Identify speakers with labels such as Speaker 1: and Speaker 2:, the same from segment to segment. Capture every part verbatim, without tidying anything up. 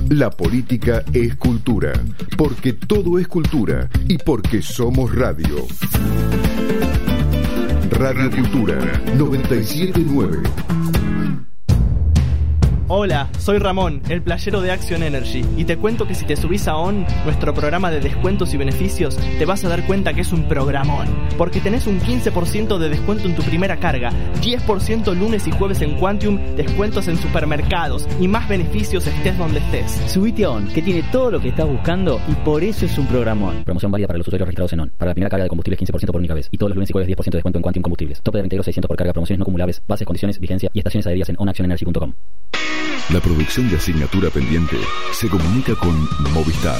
Speaker 1: La política es cultura, porque todo es cultura y porque somos radio. Radio Cultura noventa y siete nueve.
Speaker 2: Hola, soy Ramón, el playero de Action Energy, y te cuento que si te subís a ON, nuestro programa de descuentos y beneficios, te vas a dar cuenta que es un programón, porque tenés un quince por ciento de descuento en tu primera carga, diez por ciento lunes y jueves en Quantium, descuentos en supermercados y más beneficios estés donde estés.
Speaker 3: Subite a ON, que tiene todo lo que estás buscando y por eso es un programón. Promoción válida para los usuarios registrados en ON. Para la primera carga de combustibles quince por ciento por única vez, y todos los lunes y jueves diez por ciento de descuento en Quantium Combustibles. Tope de reintegro seiscientos por carga, promociones no acumulables, bases, condiciones, vigencia y estaciones adheridas en on action energy punto com.
Speaker 1: La producción de Asignatura Pendiente se comunica con Movistar.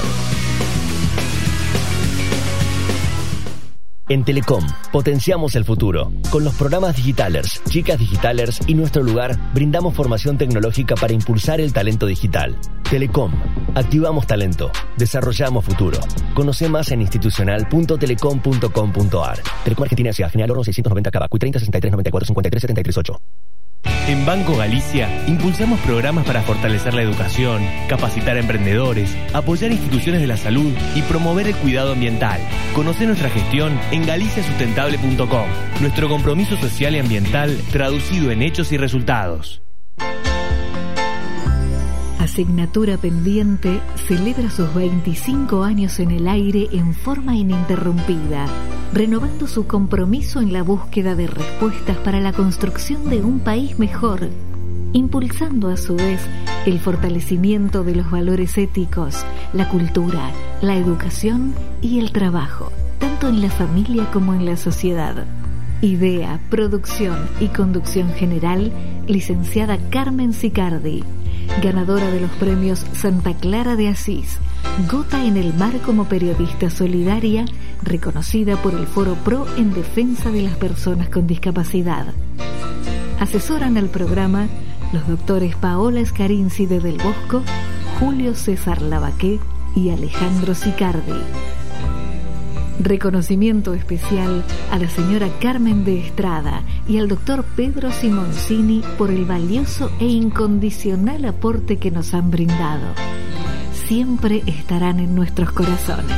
Speaker 4: En Telecom, potenciamos el futuro. Con los programas Digitalers, Chicas Digitalers y Nuestro Lugar, brindamos formación tecnológica para impulsar el talento digital. Telecom, activamos talento, desarrollamos futuro. Conoce más en institucional punto telecom punto com punto a r. Telecom Argentina S A, General Oro seiscientos noventa Cava, Q treinta sesenta y tres noventa y cuatro cincuenta y tres setenta y tres ocho.
Speaker 5: En Banco Galicia impulsamos programas para fortalecer la educación, capacitar a emprendedores, apoyar instituciones de la salud y promover el cuidado ambiental. Conoce nuestra gestión en galicia sustentable punto com. Nuestro compromiso social y ambiental traducido en hechos y resultados.
Speaker 6: Asignatura Pendiente celebra sus veinticinco años en el aire en forma ininterrumpida, renovando su compromiso en la búsqueda de respuestas para la construcción de un país mejor, impulsando a su vez el fortalecimiento de los valores éticos, la cultura, la educación y el trabajo, tanto en la familia como en la sociedad. Idea, producción y conducción general, licenciada Carmen Sicardi, ganadora de los premios Santa Clara de Asís, Gota en el Mar como periodista solidaria, reconocida por el Foro Pro en defensa de las personas con discapacidad. Asesoran al programa los doctores Paola Scarinci de Del Bosco, Julio César Lavaqué y Alejandro Sicardi. Reconocimiento especial a la señora Carmen de Estrada y al doctor Pedro Simoncini por el valioso e incondicional aporte que nos han brindado. Siempre estarán en nuestros corazones.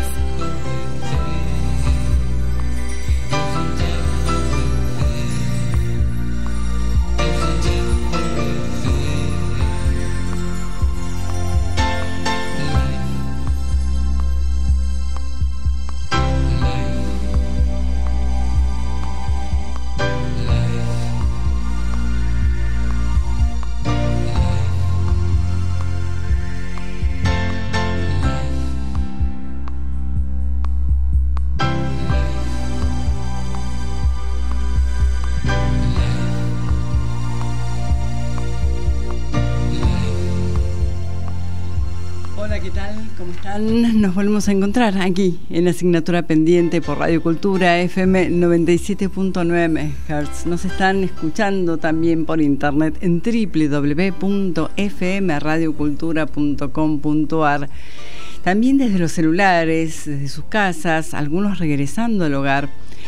Speaker 7: Nos volvemos a encontrar aquí en Asignatura Pendiente por Radio Cultura F M noventa y siete punto nueve megahertz. Nos están escuchando también por internet en doble u doble u doble u punto f m radio cultura punto com punto a r. También desde los celulares, desde sus casas, algunos regresando al hogar.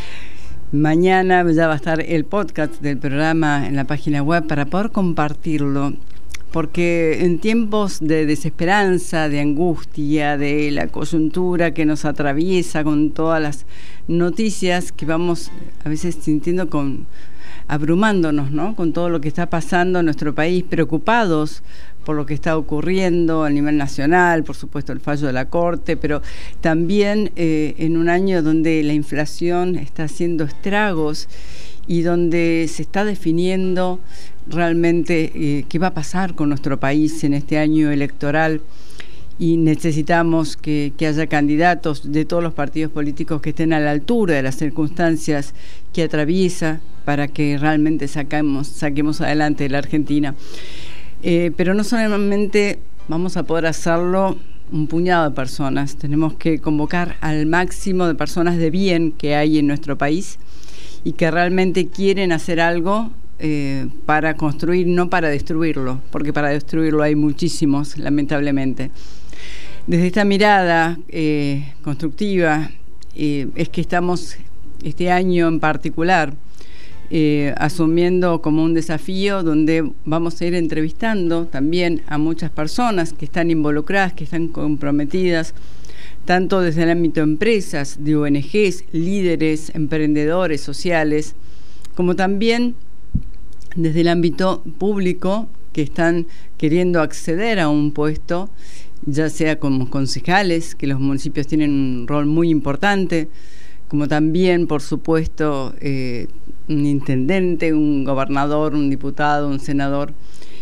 Speaker 7: Mañana ya va a estar el podcast del programa en la página web para poder compartirlo. Porque en tiempos de desesperanza, de angustia, de la coyuntura que nos atraviesa con todas las noticias que vamos a veces sintiendo con abrumándonos, ¿no? Con todo lo que está pasando en nuestro país, preocupados por lo que está ocurriendo a nivel nacional, por supuesto el fallo de la Corte, pero también eh, en un año donde la inflación está haciendo estragos y donde se está definiendo realmente eh, qué va a pasar con nuestro país en este año electoral, y necesitamos que, que haya candidatos de todos los partidos políticos que estén a la altura de las circunstancias que atraviesa para que realmente saquemos, saquemos adelante la Argentina. Eh, pero no solamente vamos a poder hacerlo un puñado de personas, tenemos que convocar al máximo de personas de bien que hay en nuestro país y que realmente quieren hacer algo eh, para construir, no para destruirlo, porque para destruirlo hay muchísimos, lamentablemente. Desde esta mirada eh, constructiva eh, es que estamos este año en particular eh, asumiendo como un desafío donde vamos a ir entrevistando también a muchas personas que están involucradas, que están comprometidas, tanto desde el ámbito de empresas, de O N Ges, líderes, emprendedores sociales, como también desde el ámbito público, que están queriendo acceder a un puesto, ya sea como concejales, que los municipios tienen un rol muy importante, como también, por supuesto, eh, un intendente, un gobernador, un diputado, un senador,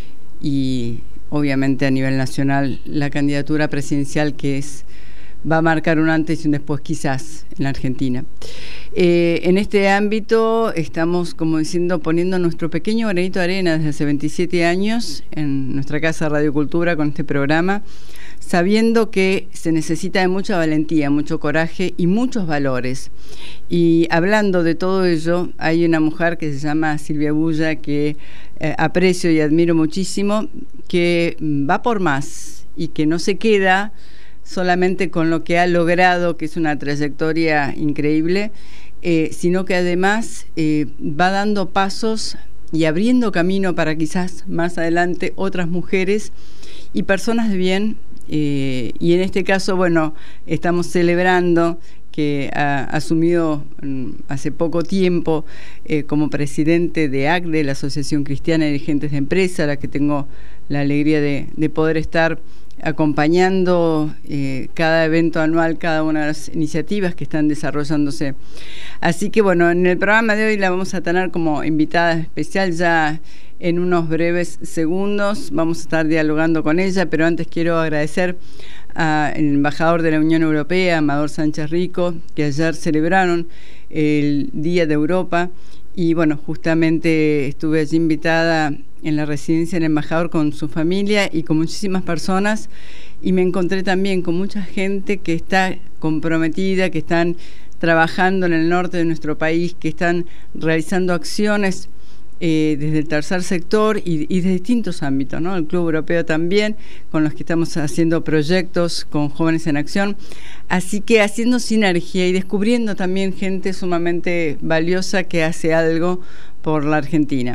Speaker 7: y obviamente a nivel nacional la candidatura presidencial, que es va a marcar un antes y un después quizás en la Argentina. Eh, en este ámbito estamos, como diciendo, poniendo nuestro pequeño granito de arena desde hace veintisiete años en nuestra casa Radio Cultura con este programa, sabiendo que se necesita de mucha valentía, mucho coraje y muchos valores. Y hablando de todo ello, hay una mujer que se llama Silvia Bulla, que eh, aprecio y admiro muchísimo, que va por más y que no se queda solamente con lo que ha logrado, que es una trayectoria increíble, eh, sino que además eh, va dando pasos y abriendo camino para quizás más adelante otras mujeres y personas de bien. Eh, y en este caso, bueno, estamos celebrando que ha asumido hace poco tiempo eh, como presidente de A C D E, la Asociación Cristiana de Dirigentes de Empresa, a la que tengo la alegría de, de poder estar acompañando eh, cada evento anual, cada una de las iniciativas que están desarrollándose. Así que bueno, en el programa de hoy la vamos a tener como invitada especial ya en unos breves segundos. Vamos a estar dialogando con ella, pero antes quiero agradecer al embajador de la Unión Europea, Amador Sánchez Rico, que ayer celebraron el Día de Europa, y bueno, justamente estuve allí invitada en la residencia del embajador con su familia y con muchísimas personas, y me encontré también con mucha gente que está comprometida, que están trabajando en el norte de nuestro país, que están realizando acciones eh, desde el tercer sector y, y de distintos ámbitos, ¿no? El Club Europeo también, con los que estamos haciendo proyectos con Jóvenes en Acción. Así que haciendo sinergia y descubriendo también gente sumamente valiosa que hace algo por la Argentina.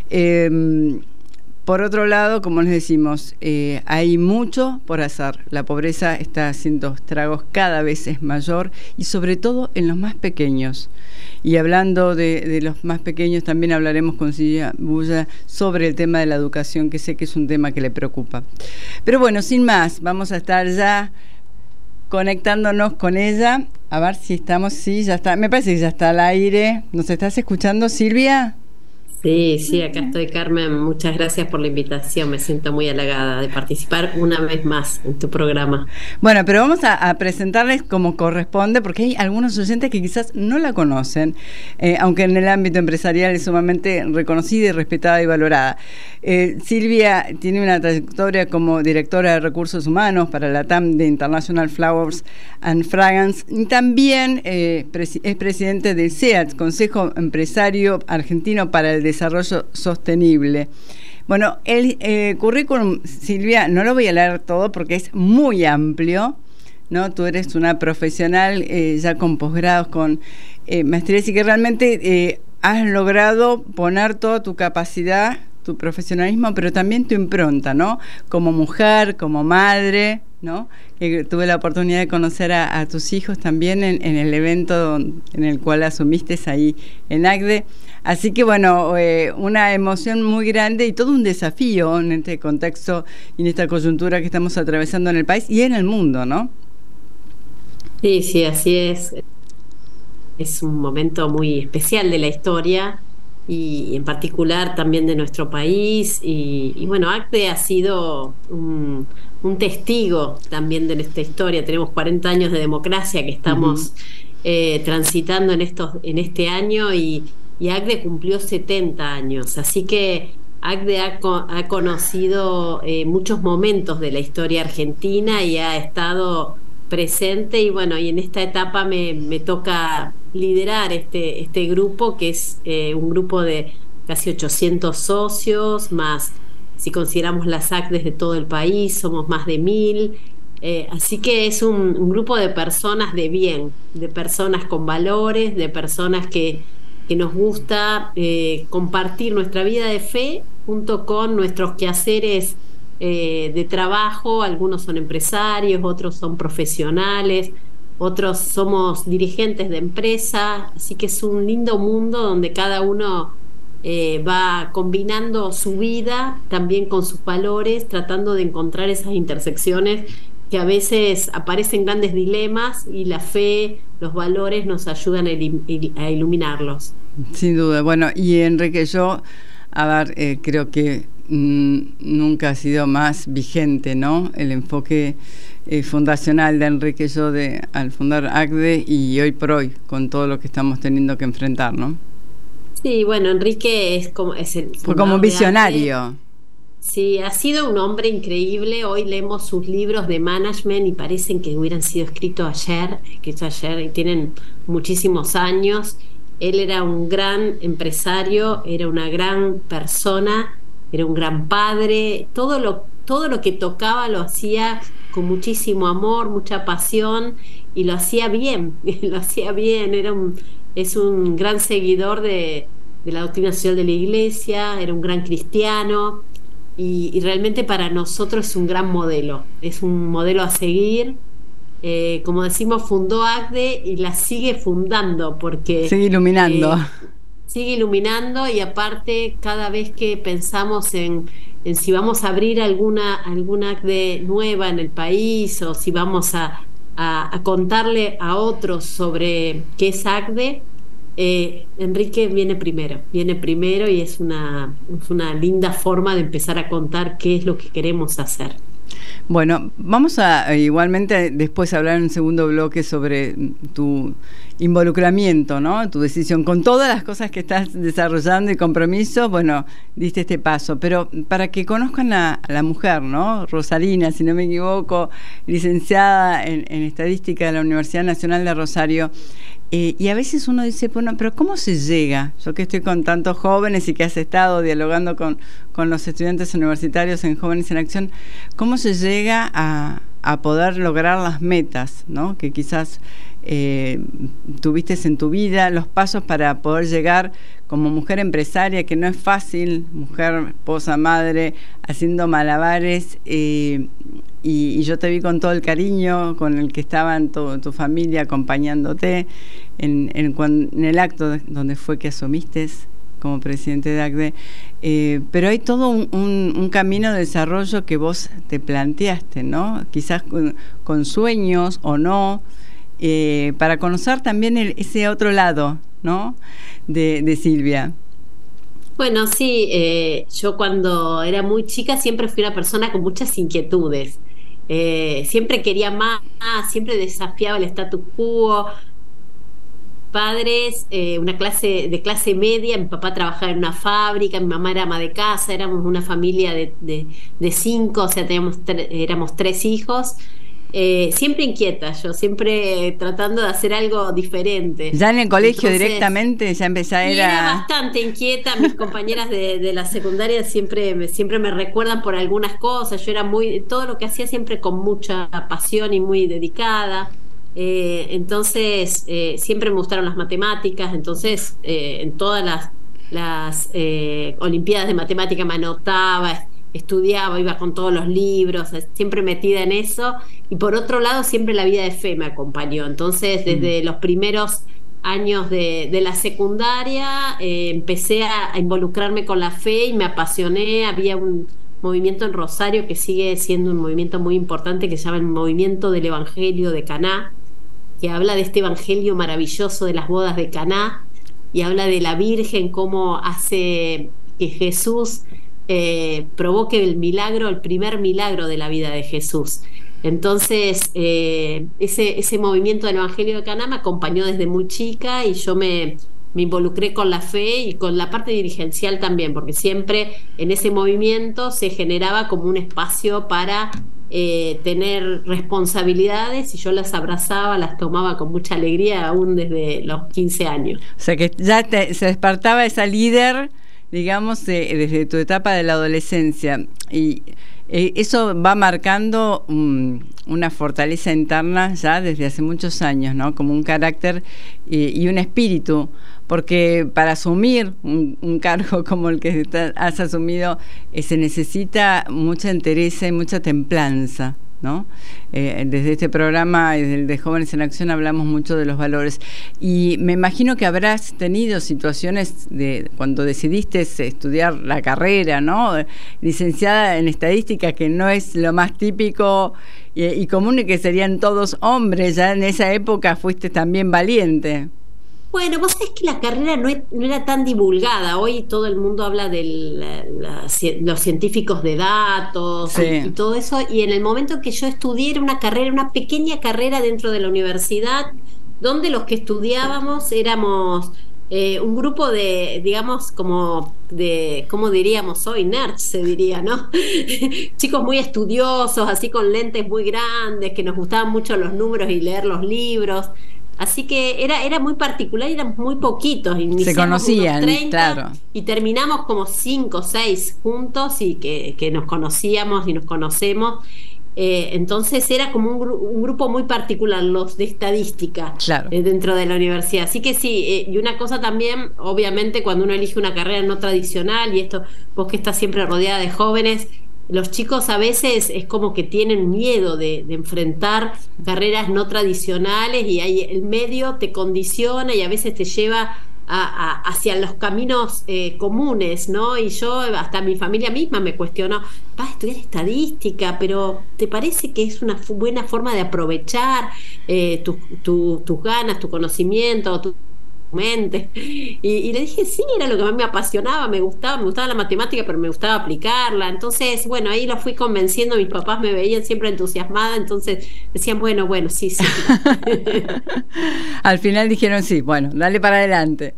Speaker 7: Eh, por otro lado, como les decimos, eh, hay mucho por hacer. La pobreza está haciendo estragos, cada vez es mayor, y sobre todo en los más pequeños. Y hablando de, de los más pequeños, también hablaremos con Silvia Bulla sobre el tema de la educación, que sé que es un tema que le preocupa. Pero bueno, sin más, vamos a estar ya conectándonos con ella. A ver si estamos, sí, ya está. Me parece que ya está al aire. ¿Nos estás escuchando, Silvia?
Speaker 8: Sí, sí, acá estoy, Carmen. Muchas gracias por la invitación. Me siento muy halagada de participar una vez más en tu programa.
Speaker 7: Bueno, pero vamos a, a presentarles como corresponde, porque hay algunos oyentes que quizás no la conocen, eh, aunque en el ámbito empresarial es sumamente reconocida y respetada y valorada. Eh, Silvia tiene una trayectoria como directora de Recursos Humanos para la T A M de International Flowers and Fragrance, y también eh, pres- es presidente del C E A T, Consejo Empresario Argentino para el Desarrollo Sostenible. Bueno, el eh, currículum, Silvia, no lo voy a leer todo porque es muy amplio, ¿no? Tú eres una profesional eh, ya con posgrados, con eh, maestrías, y que realmente eh, has logrado poner toda tu capacidad, tu profesionalismo, pero también tu impronta, ¿no? Como mujer, como madre, ¿no? Que tuve la oportunidad de conocer a, a tus hijos también en, en el evento en el cual asumiste ahí en A C D E. Así que bueno, eh, una emoción muy grande y todo un desafío en este contexto y en esta coyuntura que estamos atravesando en el país y en el mundo, ¿no?
Speaker 8: Sí, sí, así es. Es un momento muy especial de la historia y en particular también de nuestro país. Y, y bueno, A C D E ha sido un, un testigo también de esta historia. Tenemos cuarenta años de democracia que estamos uh-huh. eh, transitando en, estos, en este año y Y A C D E cumplió setenta años, así que A C D E ha, ha conocido eh, muchos momentos de la historia argentina y ha estado presente, y bueno, y en esta etapa me, me toca liderar este, este grupo, que es eh, un grupo de casi ochocientos socios, más si consideramos las A C D Es de todo el país, somos más de mil, eh, así que es un, un grupo de personas de bien, de personas con valores, de personas que que nos gusta eh, compartir nuestra vida de fe junto con nuestros quehaceres eh, de trabajo. Algunos son empresarios, otros son profesionales, otros somos dirigentes de empresa, así que es un lindo mundo donde cada uno eh, va combinando su vida también con sus valores, tratando de encontrar esas intersecciones que a veces aparecen grandes dilemas y la fe, los valores nos ayudan a, il- a iluminarlos.
Speaker 7: Sin duda. Bueno, y Enrique, yo, a ver, eh, creo que mmm, nunca ha sido más vigente, ¿no?, el enfoque eh, fundacional de Enrique Yo de, al fundar A C D E y hoy por hoy, con todo lo que estamos teniendo que enfrentar, ¿no?
Speaker 8: Sí, bueno, Enrique es como... Es el
Speaker 7: Fue como un visionario.
Speaker 8: Sí, ha sido un hombre increíble. Hoy leemos sus libros de management y parecen que hubieran sido escritos ayer, escritos ayer, y tienen muchísimos años. Él era un gran empresario, era una gran persona, era un gran padre. Todo lo, todo lo que tocaba lo hacía con muchísimo amor, mucha pasión, y lo hacía bien, lo hacía bien. Era un, es un gran seguidor de, de la doctrina social de la Iglesia, era un gran cristiano. Y, y realmente para nosotros es un gran modelo, es un modelo a seguir. Eh, como decimos, fundó A C D E y la sigue fundando porque...
Speaker 7: Sigue iluminando.
Speaker 8: Eh, sigue iluminando y aparte cada vez que pensamos en, en si vamos a abrir alguna, alguna A C D E nueva en el país o si vamos a, a, a contarle a otros sobre qué es A C D E, Eh, Enrique viene primero, viene primero y es una, es una linda forma de empezar a contar qué es lo que queremos hacer.
Speaker 7: Bueno, vamos a igualmente después hablar en un segundo bloque sobre tu involucramiento, ¿no? Tu decisión, con todas las cosas que estás desarrollando y compromiso, bueno, diste este paso, pero para que conozcan a, a la mujer, ¿no? Rosalina, si no me equivoco, licenciada en, en Estadística de la Universidad Nacional de Rosario. Eh, y a veces uno dice, bueno, pero ¿cómo se llega? Yo que estoy con tantos jóvenes y que has estado dialogando con, con los estudiantes universitarios en Jóvenes en Acción, ¿cómo se llega a, a poder lograr las metas, ¿no?, que quizás eh, tuviste en tu vida, los pasos para poder llegar como mujer empresaria, que no es fácil, mujer, esposa, madre, haciendo malabares, eh, Y, y yo te vi con todo el cariño con el que estaban tu, tu familia acompañándote en, en, en el acto donde fue que asumiste como presidente de A C D E, eh, pero hay todo un, un, un camino de desarrollo que vos te planteaste, ¿no? Quizás con, con sueños o no, eh, para conocer también el, ese otro lado, ¿no?, de, de Silvia.
Speaker 8: Bueno, sí, eh, yo cuando era muy chica siempre fui una persona con muchas inquietudes. Eh, siempre quería más, siempre desafiaba el status quo. Padres, eh, una clase de clase media, mi papá trabajaba en una fábrica, mi mamá era ama de casa, éramos una familia de, de, de cinco, o sea, teníamos tre- éramos tres hijos. Eh, siempre inquieta, yo siempre tratando de hacer algo diferente.
Speaker 7: ¿Ya en el colegio
Speaker 8: Entonces,
Speaker 7: directamente ya empecé a
Speaker 8: era...
Speaker 7: era
Speaker 8: bastante inquieta, mis compañeras de, de la secundaria siempre me, siempre me recuerdan por algunas cosas, yo era muy, todo lo que hacía siempre con mucha pasión y muy dedicada, eh, entonces eh, siempre me gustaron las matemáticas, entonces eh, en todas las, las eh, olimpiadas de matemática me anotaba, estudiaba, iba con todos los libros, siempre metida en eso. Y por otro lado siempre la vida de fe me acompañó, entonces desde mm. los primeros años de, de la secundaria eh, empecé a, a involucrarme con la fe y me apasioné. Había un movimiento en Rosario que sigue siendo un movimiento muy importante que se llama el Movimiento del Evangelio de Caná, que habla de este evangelio maravilloso de las bodas de Caná y habla de la Virgen, cómo hace que Jesús eh, provoque el milagro, el primer milagro de la vida de Jesús. Entonces eh, ese, ese movimiento del Evangelio de Caná me acompañó desde muy chica y yo me, me involucré con la fe y con la parte dirigencial también, porque siempre en ese movimiento se generaba como un espacio para eh, tener responsabilidades y yo las abrazaba, las tomaba con mucha alegría aún desde los quince años.
Speaker 7: O sea que ya te, se despertaba esa líder digamos, eh, desde tu etapa de la adolescencia. Y eh, eso va marcando um, una fortaleza interna ya desde hace muchos años, ¿no? Como un carácter eh, y un espíritu. Porque para asumir un, un cargo como el que está, has asumido, eh, se necesita mucha entereza y mucha templanza, ¿no? Eh, desde este programa, desde el de Jóvenes en Acción, hablamos mucho de los valores. Y me imagino que habrás tenido situaciones de cuando decidiste estudiar la carrera, ¿no? Licenciada en Estadística, que no es lo más típico y, y común, y que serían todos hombres. Ya en esa época fuiste también valiente.
Speaker 8: Bueno, vos sabés que la carrera no, es, no era tan divulgada. Hoy todo el mundo habla de la, la, los científicos de datos, sí, y, y todo eso. Y en el momento que yo estudié era una carrera, una pequeña carrera dentro de la universidad, donde los que estudiábamos éramos eh, un grupo de, digamos, como de, ¿cómo diríamos hoy? Nerds, se diría, ¿no? Chicos muy estudiosos, así con lentes muy grandes, que nos gustaban mucho los números y leer los libros. Así que era, era muy particular y éramos muy poquitos.
Speaker 7: Se conocían,
Speaker 8: treinta,
Speaker 7: claro.
Speaker 8: Y terminamos como cinco o seis juntos y que, que nos conocíamos y nos conocemos. Eh, entonces era como un, gru- un grupo muy particular, los de estadística,
Speaker 7: claro,
Speaker 8: eh, dentro de la universidad. Así que sí, eh, y una cosa también, obviamente, cuando uno elige una carrera no tradicional, y esto, vos que estás siempre rodeada de jóvenes, los chicos a veces es como que tienen miedo de, de enfrentar carreras no tradicionales, y ahí el medio te condiciona y a veces te lleva a, a, hacia los caminos eh, comunes, ¿no? Y yo, hasta mi familia misma me cuestionó, vas a estudiar estadística, pero ¿te parece que es una f- buena forma de aprovechar eh, tu, tu, tus ganas, tu conocimiento, tu mente? Y, y le dije, sí, era lo que más me apasionaba, me gustaba, me gustaba la matemática, pero me gustaba aplicarla. Entonces, bueno, ahí lo fui convenciendo, mis papás me veían siempre entusiasmada, entonces decían, bueno, bueno, sí, sí.
Speaker 7: Al final dijeron, sí, bueno, dale para adelante.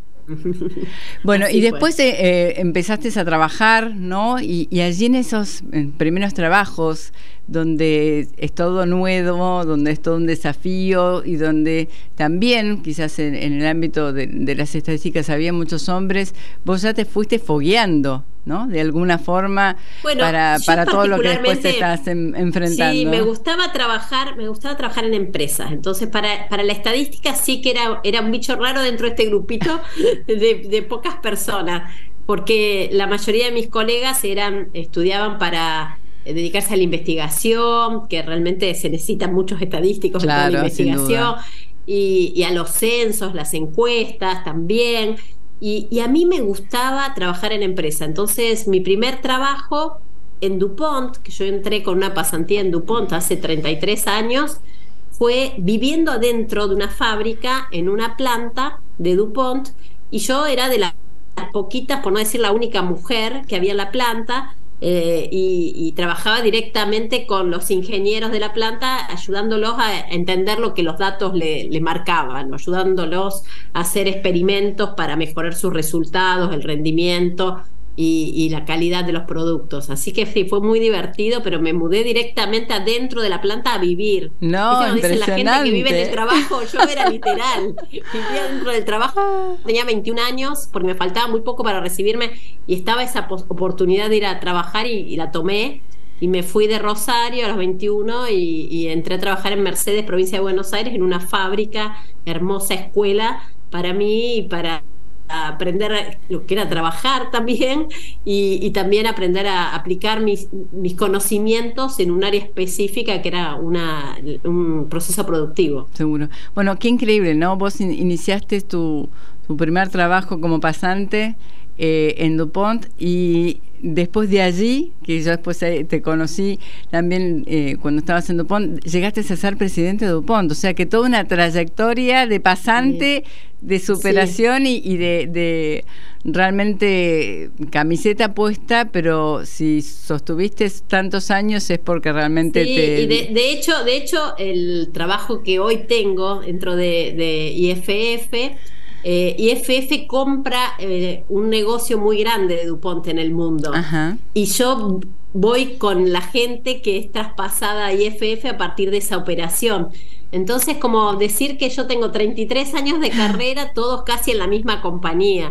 Speaker 7: Bueno, así y después eh, eh, empezaste a trabajar, ¿no? Y, y allí en esos en primeros trabajos, donde es todo nuevo, donde es todo un desafío, y donde también, quizás en, en el ámbito de, de las estadísticas había muchos hombres, vos ya te fuiste fogueando, ¿no? De alguna forma, bueno, para, para todo lo que después te estás en, enfrentando.
Speaker 8: Sí, me gustaba trabajar, me gustaba trabajar en empresas. Entonces, para, para la estadística sí que era, era un bicho raro dentro de este grupito de, de pocas personas, porque la mayoría de mis colegas eran, estudiaban para dedicarse a la investigación, que realmente se necesitan muchos estadísticos, claro, en toda la investigación, y, y a los censos, las encuestas también. Y, y a mí me gustaba trabajar en empresa. Entonces mi primer trabajo en DuPont, que yo entré con una pasantía en DuPont hace treinta y tres años, fue viviendo adentro de una fábrica, en una planta de DuPont, y yo era de las poquitas, por no decir la única mujer que había en la planta. Eh, y, y trabajaba directamente con los ingenieros de la planta, ayudándolos a entender lo que los datos le, le marcaban, ayudándolos a hacer experimentos para mejorar sus resultados, el rendimiento y, y la calidad de los productos. Así que sí, fue muy divertido, pero me mudé directamente adentro de la planta a vivir.
Speaker 7: No,
Speaker 8: dicen la gente que vive en el trabajo, yo era literal, vivía dentro del trabajo, tenía veintiún años, porque me faltaba muy poco para recibirme, y estaba esa pos- oportunidad de ir a trabajar, y, y la tomé, y me fui de Rosario a los veintiuno y, y entré a trabajar en Mercedes, provincia de Buenos Aires, en una fábrica, hermosa escuela para mí y para a aprender lo que era trabajar también, y, y también aprender a aplicar mis, mis conocimientos en un área específica que era una, un proceso productivo.
Speaker 7: Seguro. Bueno, qué increíble, ¿no? Vos in- iniciaste tu, tu primer trabajo como pasante eh, en DuPont, y después de allí, que yo después te conocí también eh, cuando estabas en DuPont, llegaste a ser presidente de DuPont, o sea que toda una trayectoria de pasante, sí, de superación, sí, y, y de, de realmente camiseta puesta, pero si sostuviste tantos años es porque realmente
Speaker 8: sí,
Speaker 7: te...
Speaker 8: y de, de hecho, de hecho el trabajo que hoy tengo dentro de, de I F F, Eh, I F F compra eh, un negocio muy grande de DuPont en el mundo. Ajá. Y yo voy con la gente que es traspasada a I F F a partir de esa operación. Entonces, como decir que yo tengo treinta y tres años de carrera, todos casi en la misma compañía.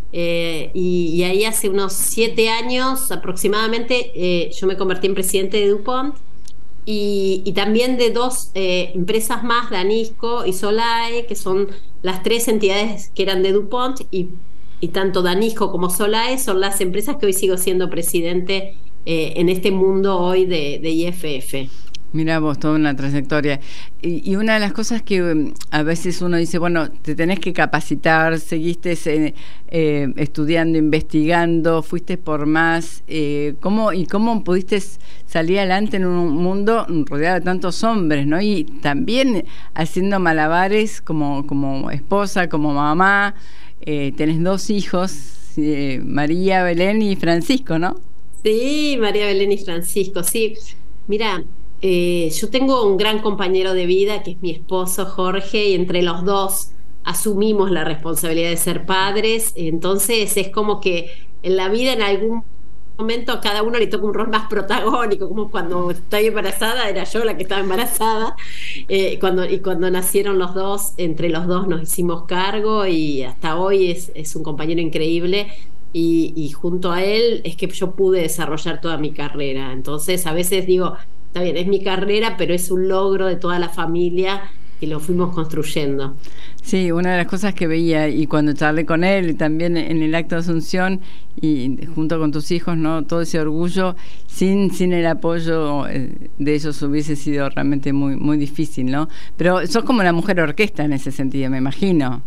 Speaker 8: Eh, y, y ahí hace unos siete años aproximadamente eh, yo me convertí en presidente de DuPont y, y también de dos eh, empresas más, Danisco y Solae, que son las tres entidades que eran de DuPont, y, y tanto Danisco como Solae son las empresas que hoy sigo siendo presidente eh, en este mundo hoy de, de I F F.
Speaker 7: Mirá vos, toda una trayectoria. Y, y una de las cosas que um, a veces uno dice, bueno, te tenés que capacitar, seguiste eh, eh, estudiando, investigando, fuiste por más. Eh, ¿cómo, ¿Y cómo pudiste salir adelante en un mundo rodeado de tantos hombres, ¿no? Y también haciendo malabares como, como esposa, como mamá. Eh, tenés dos hijos, eh, María Belén y Francisco, ¿no?
Speaker 8: Sí, María Belén y Francisco, sí. Mira, Eh, yo tengo un gran compañero de vida que es mi esposo Jorge, y entre los dos asumimos la responsabilidad de ser padres. Entonces es como que en la vida en algún momento a cada uno le toca un rol más protagónico, como cuando estoy embarazada era yo la que estaba embarazada, eh, cuando, y cuando nacieron los dos, entre los dos nos hicimos cargo, y hasta hoy es, es un compañero increíble. Y, y junto a él es que yo pude desarrollar toda mi carrera. Entonces a veces digo, está bien, es mi carrera, pero es un logro de toda la familia que lo fuimos construyendo.
Speaker 7: Sí, una de las cosas que veía, y cuando charlé con él, y también en el acto de Asunción, y junto con tus hijos, ¿no? Todo ese orgullo, sin sin el apoyo de ellos hubiese sido realmente muy muy difícil, ¿no? Pero sos como la mujer orquesta en ese sentido, me imagino.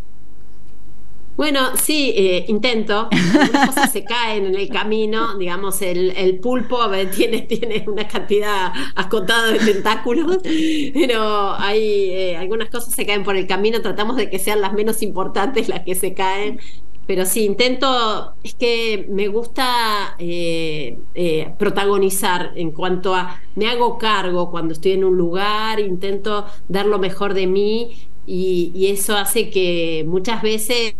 Speaker 8: Bueno, sí, eh, intento. Algunas cosas se caen en el camino. Digamos, el, el pulpo a ver, tiene, tiene una cantidad acotada de tentáculos, pero hay eh, algunas cosas se caen por el camino. Tratamos de que sean las menos importantes las que se caen. Pero sí, intento, es que me gusta eh, eh, protagonizar en cuanto a, me hago cargo cuando estoy en un lugar, intento dar lo mejor de mí, y, y eso hace que muchas veces,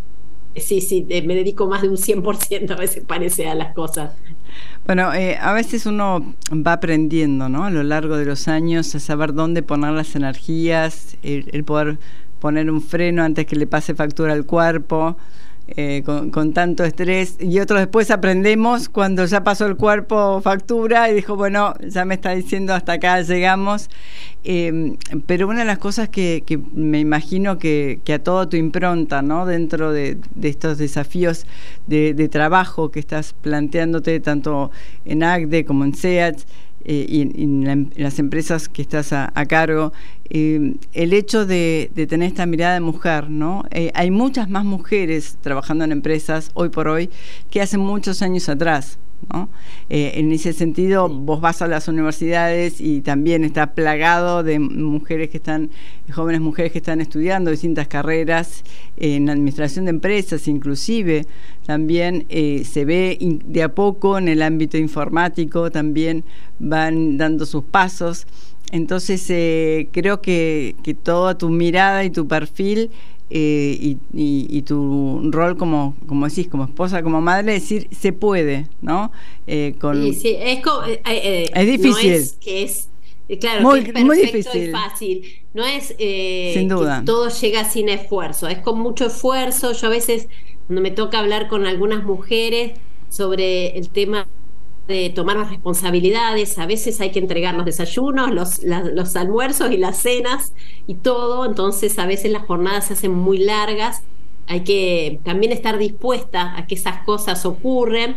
Speaker 8: sí, sí, me dedico más de un cien por ciento, a veces parece, a las cosas.
Speaker 7: Bueno, eh, a veces uno va aprendiendo, ¿no? A lo largo de los años a saber dónde poner las energías, el, el poder poner un freno antes que le pase factura al cuerpo. Eh, con, con tanto estrés, y otros después aprendemos cuando ya pasó el cuerpo factura y dijo, bueno, ya me está diciendo hasta acá llegamos. Eh, pero una de las cosas que, que me imagino que, que a toda tu impronta, ¿no? Dentro de, de estos desafíos de, de trabajo que estás planteándote tanto en A C D E como en SEAT, Eh, y, y en, la, en las empresas que estás a, a cargo, eh, el hecho de, de tener esta mirada de mujer, ¿no? Eh, hay muchas más mujeres trabajando en empresas hoy por hoy que hace muchos años atrás, ¿no? Eh, en ese sentido, vos vas a las universidades y también está plagado de mujeres que están, jóvenes mujeres que están estudiando distintas carreras en administración de empresas, inclusive también eh, se ve in, de a poco en el ámbito informático, también van dando sus pasos. Entonces eh, creo que, que toda tu mirada y tu perfil Eh, y, y, y tu rol como, como decís, como esposa, como madre, decir, se puede, ¿no? Eh, con...
Speaker 8: Sí, sí, es, co- eh, eh,
Speaker 7: es difícil.
Speaker 8: No es que es, eh, claro,
Speaker 7: muy,
Speaker 8: que es perfecto
Speaker 7: muy difícil.
Speaker 8: y fácil. No es eh,
Speaker 7: sin duda.
Speaker 8: que todo llega sin esfuerzo, es con mucho esfuerzo. Yo a veces, cuando me toca hablar con algunas mujeres sobre el tema de tomar las responsabilidades, a veces hay que entregar los desayunos, los, la, los almuerzos y las cenas y todo, entonces a veces las jornadas se hacen muy largas, hay que también estar dispuesta a que esas cosas ocurren,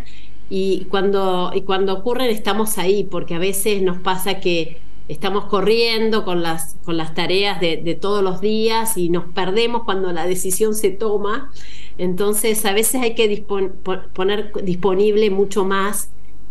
Speaker 8: y cuando, y cuando ocurren estamos ahí, porque a veces nos pasa que estamos corriendo con las, con las tareas de, de todos los días y nos perdemos cuando la decisión se toma. Entonces a veces hay que dispon, poner disponible mucho más.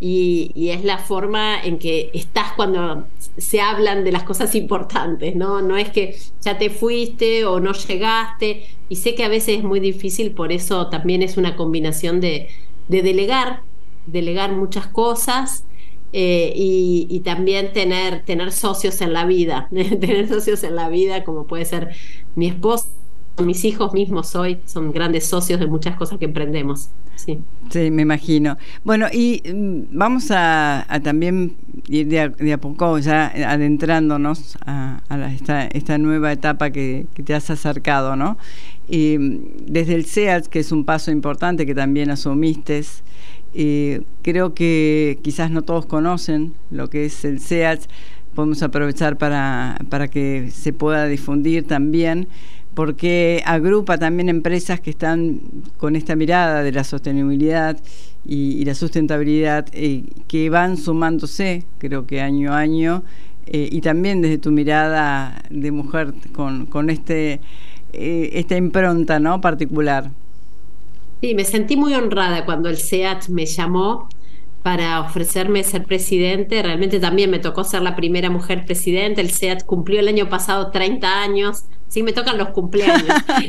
Speaker 8: Y, y es la forma en que estás cuando se hablan de las cosas importantes, ¿no? No es que ya te fuiste o no llegaste, y sé que a veces es muy difícil, por eso también es una combinación de, de delegar, delegar muchas cosas, eh, y, y también tener, tener socios en la vida, tener socios en la vida, como puede ser mi esposo, mis hijos mismos hoy son grandes socios de muchas cosas que emprendemos. Sí,
Speaker 7: sí, me imagino. Bueno, y mm, vamos a, a también ir de a, de a poco ya adentrándonos a, a la, esta, esta nueva etapa que, que te has acercado, ¿no? Y desde el C E A T, que es un paso importante que también asumiste, eh, creo que quizás no todos conocen lo que es el C E A T. Podemos aprovechar para, para que se pueda difundir también, porque agrupa también empresas que están con esta mirada de la sostenibilidad y, y la sustentabilidad, eh, que van sumándose, creo que año a año, eh, y también desde tu mirada de mujer con, con este, eh, esta impronta, ¿no?, particular.
Speaker 8: Sí, me sentí muy honrada cuando el C E A T me llamó para ofrecerme ser presidente. Realmente también me tocó ser la primera mujer presidente. El C E A T cumplió el año pasado treinta años. Sí, me tocan los cumpleaños.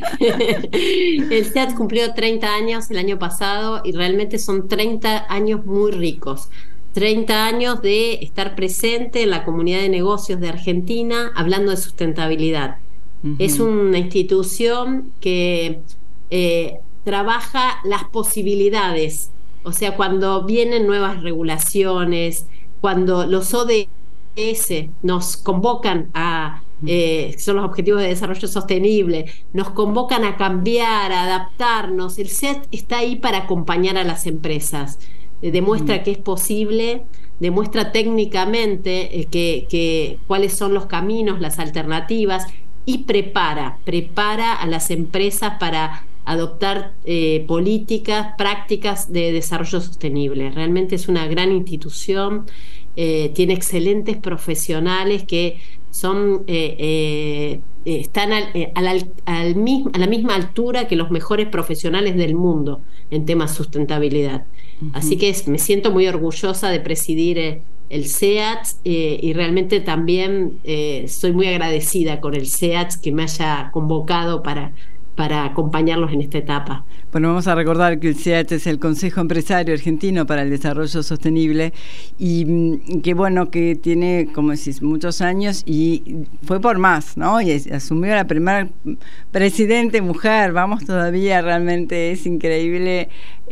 Speaker 8: El C E A T cumplió treinta años el año pasado y realmente son treinta años muy ricos. treinta años de estar presente en la comunidad de negocios de Argentina hablando de sustentabilidad. Uh-huh. Es una institución que eh, trabaja las posibilidades. O sea, cuando vienen nuevas regulaciones, cuando los O D S nos convocan a, eh, son los Objetivos de Desarrollo Sostenible, nos convocan a cambiar, a adaptarnos, el C E A T está ahí para acompañar a las empresas. Eh, demuestra mm. que es posible, demuestra técnicamente eh, que, que cuáles son los caminos, las alternativas, y prepara, prepara a las empresas para adoptar eh, políticas, prácticas de desarrollo sostenible. Realmente es una gran institución, eh, tiene excelentes profesionales que son eh, eh, están al, eh, al, al, al mismo, a la misma altura que los mejores profesionales del mundo en temas de sustentabilidad. Uh-huh. Así que es, me siento muy orgullosa de presidir eh, el C E A T eh, y realmente también eh, soy muy agradecida con el C E A T que me haya convocado para para acompañarlos en esta etapa.
Speaker 7: Bueno, vamos a recordar que el C E A T es el Consejo Empresario Argentino para el Desarrollo Sostenible y que bueno, que tiene, como decís, muchos años y fue por más, ¿no? Y asumió la primera presidente mujer, vamos todavía, realmente es increíble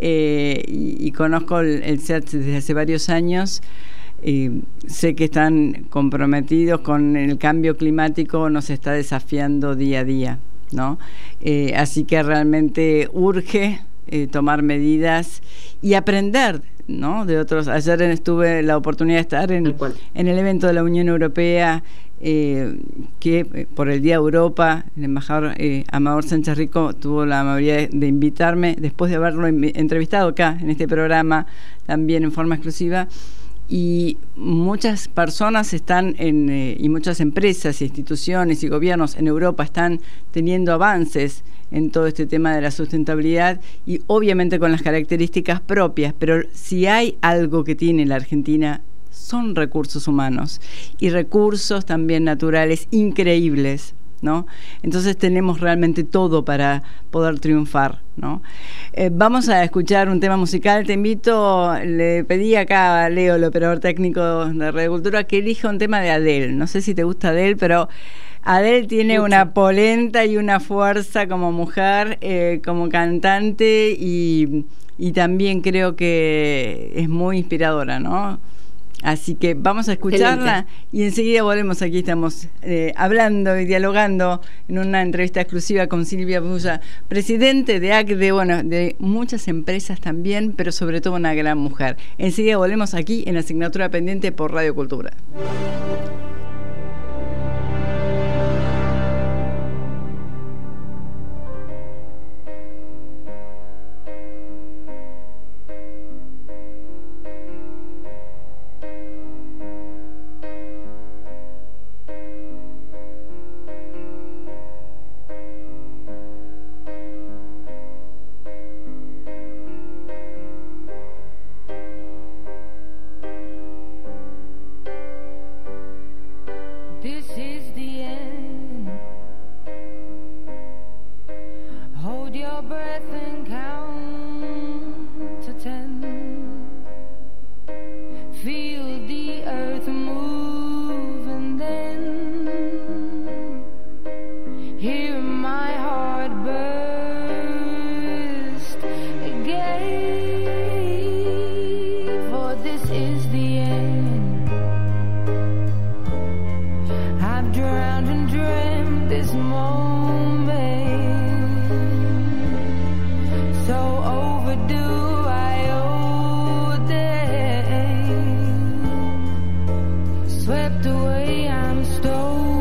Speaker 7: eh, y, y conozco el, el C E A T desde hace varios años. Eh, sé que están comprometidos con el cambio climático, nos está desafiando día a día, ¿no? Eh, así que realmente urge eh, tomar medidas y aprender, ¿no?, de otros. Ayer estuve la oportunidad de estar en, en el evento de la Unión Europea eh, que eh, por el Día Europa, el embajador eh, Amador Sánchez Rico tuvo la amabilidad de, de invitarme después de haberlo entrevistado acá en este programa también en forma exclusiva. Y muchas personas están en, eh, y muchas empresas, instituciones y gobiernos en Europa están teniendo avances en todo este tema de la sustentabilidad y obviamente con las características propias, pero si hay algo que tiene la Argentina son recursos humanos y recursos también naturales increíbles, ¿no? Entonces tenemos realmente todo para poder triunfar, ¿no? Eh, vamos a escuchar un tema musical. Te invito, le pedí acá a Leo, el operador técnico de Radio Cultura, que elija un tema de Adele. No sé si te gusta Adele, pero Adele tiene Mucho. una polenta y una fuerza como mujer, eh, como cantante y, y también creo que es muy inspiradora, ¿no? Así que vamos a escucharla. Excelente. Y enseguida volvemos. Aquí estamos eh, hablando y dialogando en una entrevista exclusiva con Silvia Bulla, presidente de A C D E, bueno, de muchas empresas también, pero sobre todo una gran mujer. Enseguida volvemos aquí en Asignatura Pendiente por Radio Cultura.
Speaker 9: this moment. So overdue, I owe them. Swept away, I'm stolen.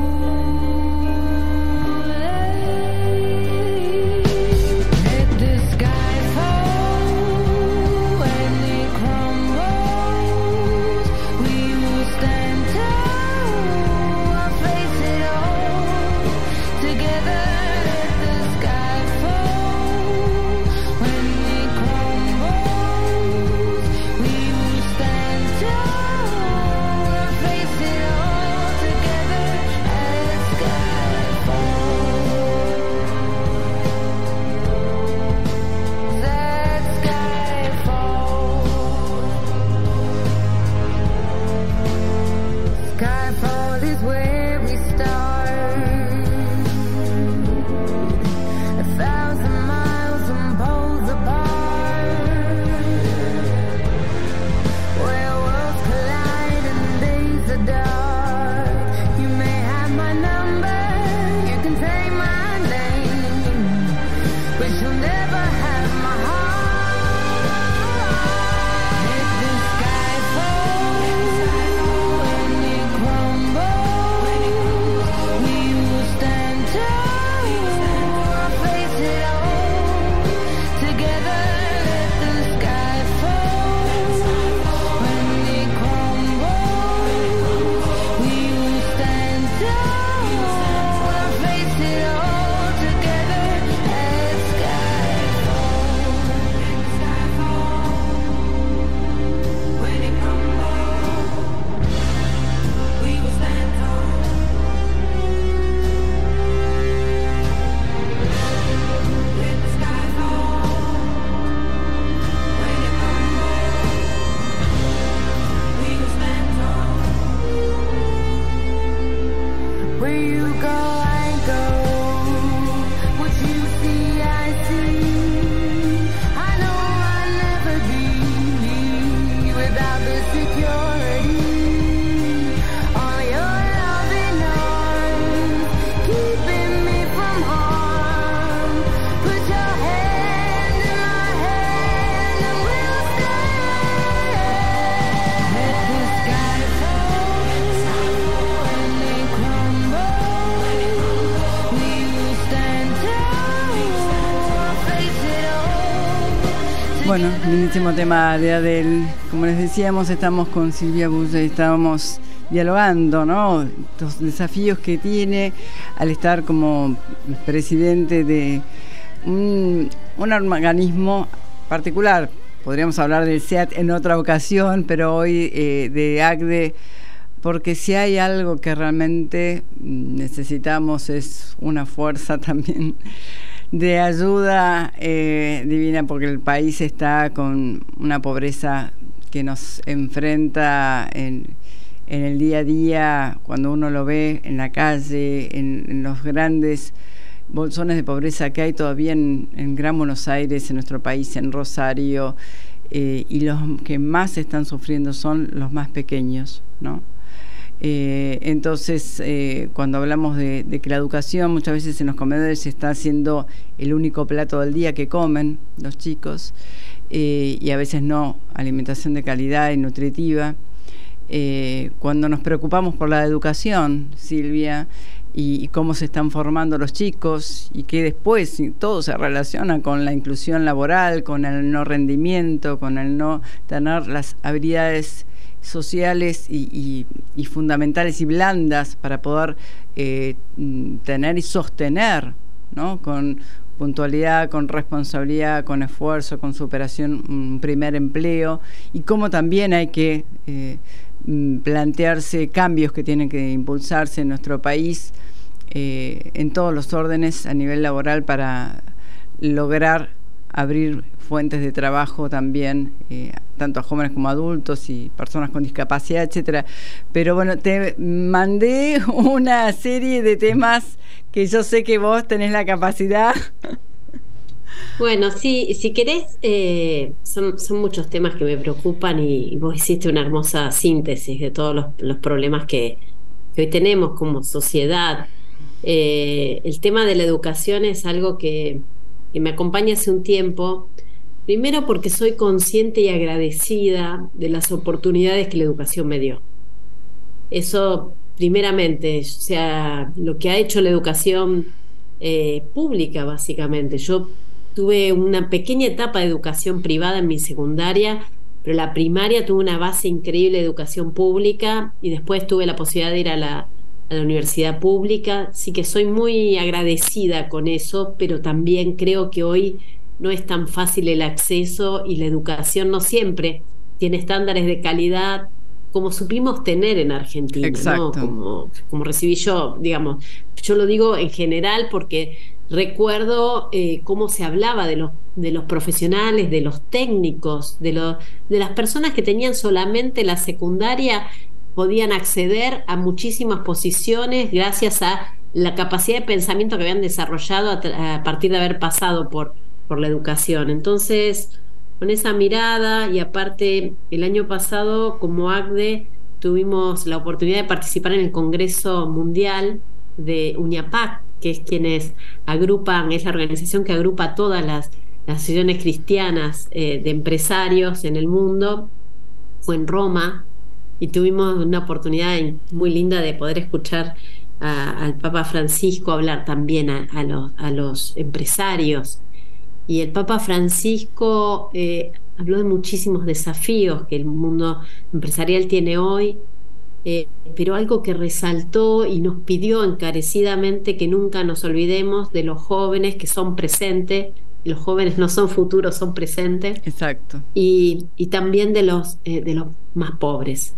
Speaker 7: Bueno, lindísimo tema de Adele. Como les decíamos, estamos con Silvia Bulle, estábamos dialogando, ¿no? Los desafíos que tiene al estar como presidente de un, un organismo particular. Podríamos hablar del C E A T en otra ocasión, pero hoy eh, de ACDE, porque si hay algo que realmente necesitamos es una fuerza también de ayuda eh, divina, porque el país está con una pobreza que nos enfrenta en, en el día a día, cuando uno lo ve en la calle, en, en los grandes bolsones de pobreza que hay todavía en, en Gran Buenos Aires, en nuestro país, en Rosario, eh, y los que más están sufriendo son los más pequeños, ¿no? Eh, entonces, eh, cuando hablamos de, de que la educación muchas veces en los comedores está siendo el único plato del día que comen los chicos, eh, y a veces no alimentación de calidad y nutritiva, eh, cuando nos preocupamos por la educación, Silvia, y, y cómo se están formando los chicos, y que después todo se relaciona con la inclusión laboral, con el no rendimiento, con el no tener las habilidades sociales y, y, y fundamentales y blandas para poder eh, tener y sostener, ¿no? Con puntualidad, con responsabilidad, con esfuerzo, con superación, un primer empleo, y cómo también hay que eh, plantearse cambios que tienen que impulsarse en nuestro país eh, en todos los órdenes a nivel laboral para lograr abrir fuentes de trabajo también, eh, tanto a jóvenes como a adultos y personas con discapacidad, etcétera. Pero bueno, te mandé una serie de temas que yo sé que vos tenés la capacidad.
Speaker 8: Bueno, sí, si querés, eh, son, son muchos temas que me preocupan y, y vos hiciste una hermosa síntesis de todos los, los problemas que, que hoy tenemos como sociedad. Eh, el tema de la educación es algo que, que me acompaña hace un tiempo. Primero porque soy consciente y agradecida de las oportunidades que la educación me dio. Eso, primeramente, o sea, lo que ha hecho la educación eh, pública, básicamente. Yo tuve una pequeña etapa de educación privada en mi secundaria, pero la primaria tuve una base increíble de educación pública y después tuve la posibilidad de ir a la, a la universidad pública. Así que soy muy agradecida con eso, pero también creo que hoy no es tan fácil el acceso y la educación no siempre tiene estándares de calidad como supimos tener en Argentina, ¿no? Como, como recibí yo, digamos, yo lo digo en general porque recuerdo eh, cómo se hablaba de los, de los profesionales, de los técnicos, de, los, de las personas que tenían solamente la secundaria, podían acceder a muchísimas posiciones gracias a la capacidad de pensamiento que habían desarrollado a, a partir de haber pasado por por la educación. Entonces, con esa mirada, y aparte el año pasado como A C D E tuvimos la oportunidad de participar en el Congreso Mundial de UNIAPAC, que es quienes agrupan, es la organización que agrupa todas las, las asociaciones cristianas eh, de empresarios en el mundo. Fue en Roma y tuvimos una oportunidad muy linda de poder escuchar a, al Papa Francisco hablar también a, a, los, a los empresarios. Y el Papa Francisco eh, habló de muchísimos desafíos que el mundo empresarial tiene hoy, eh, pero algo que resaltó y nos pidió encarecidamente que nunca nos olvidemos de los jóvenes que son presentes. Los jóvenes no son futuros, son presentes.
Speaker 7: Exacto.
Speaker 8: Y, y también de los, eh, de los más pobres.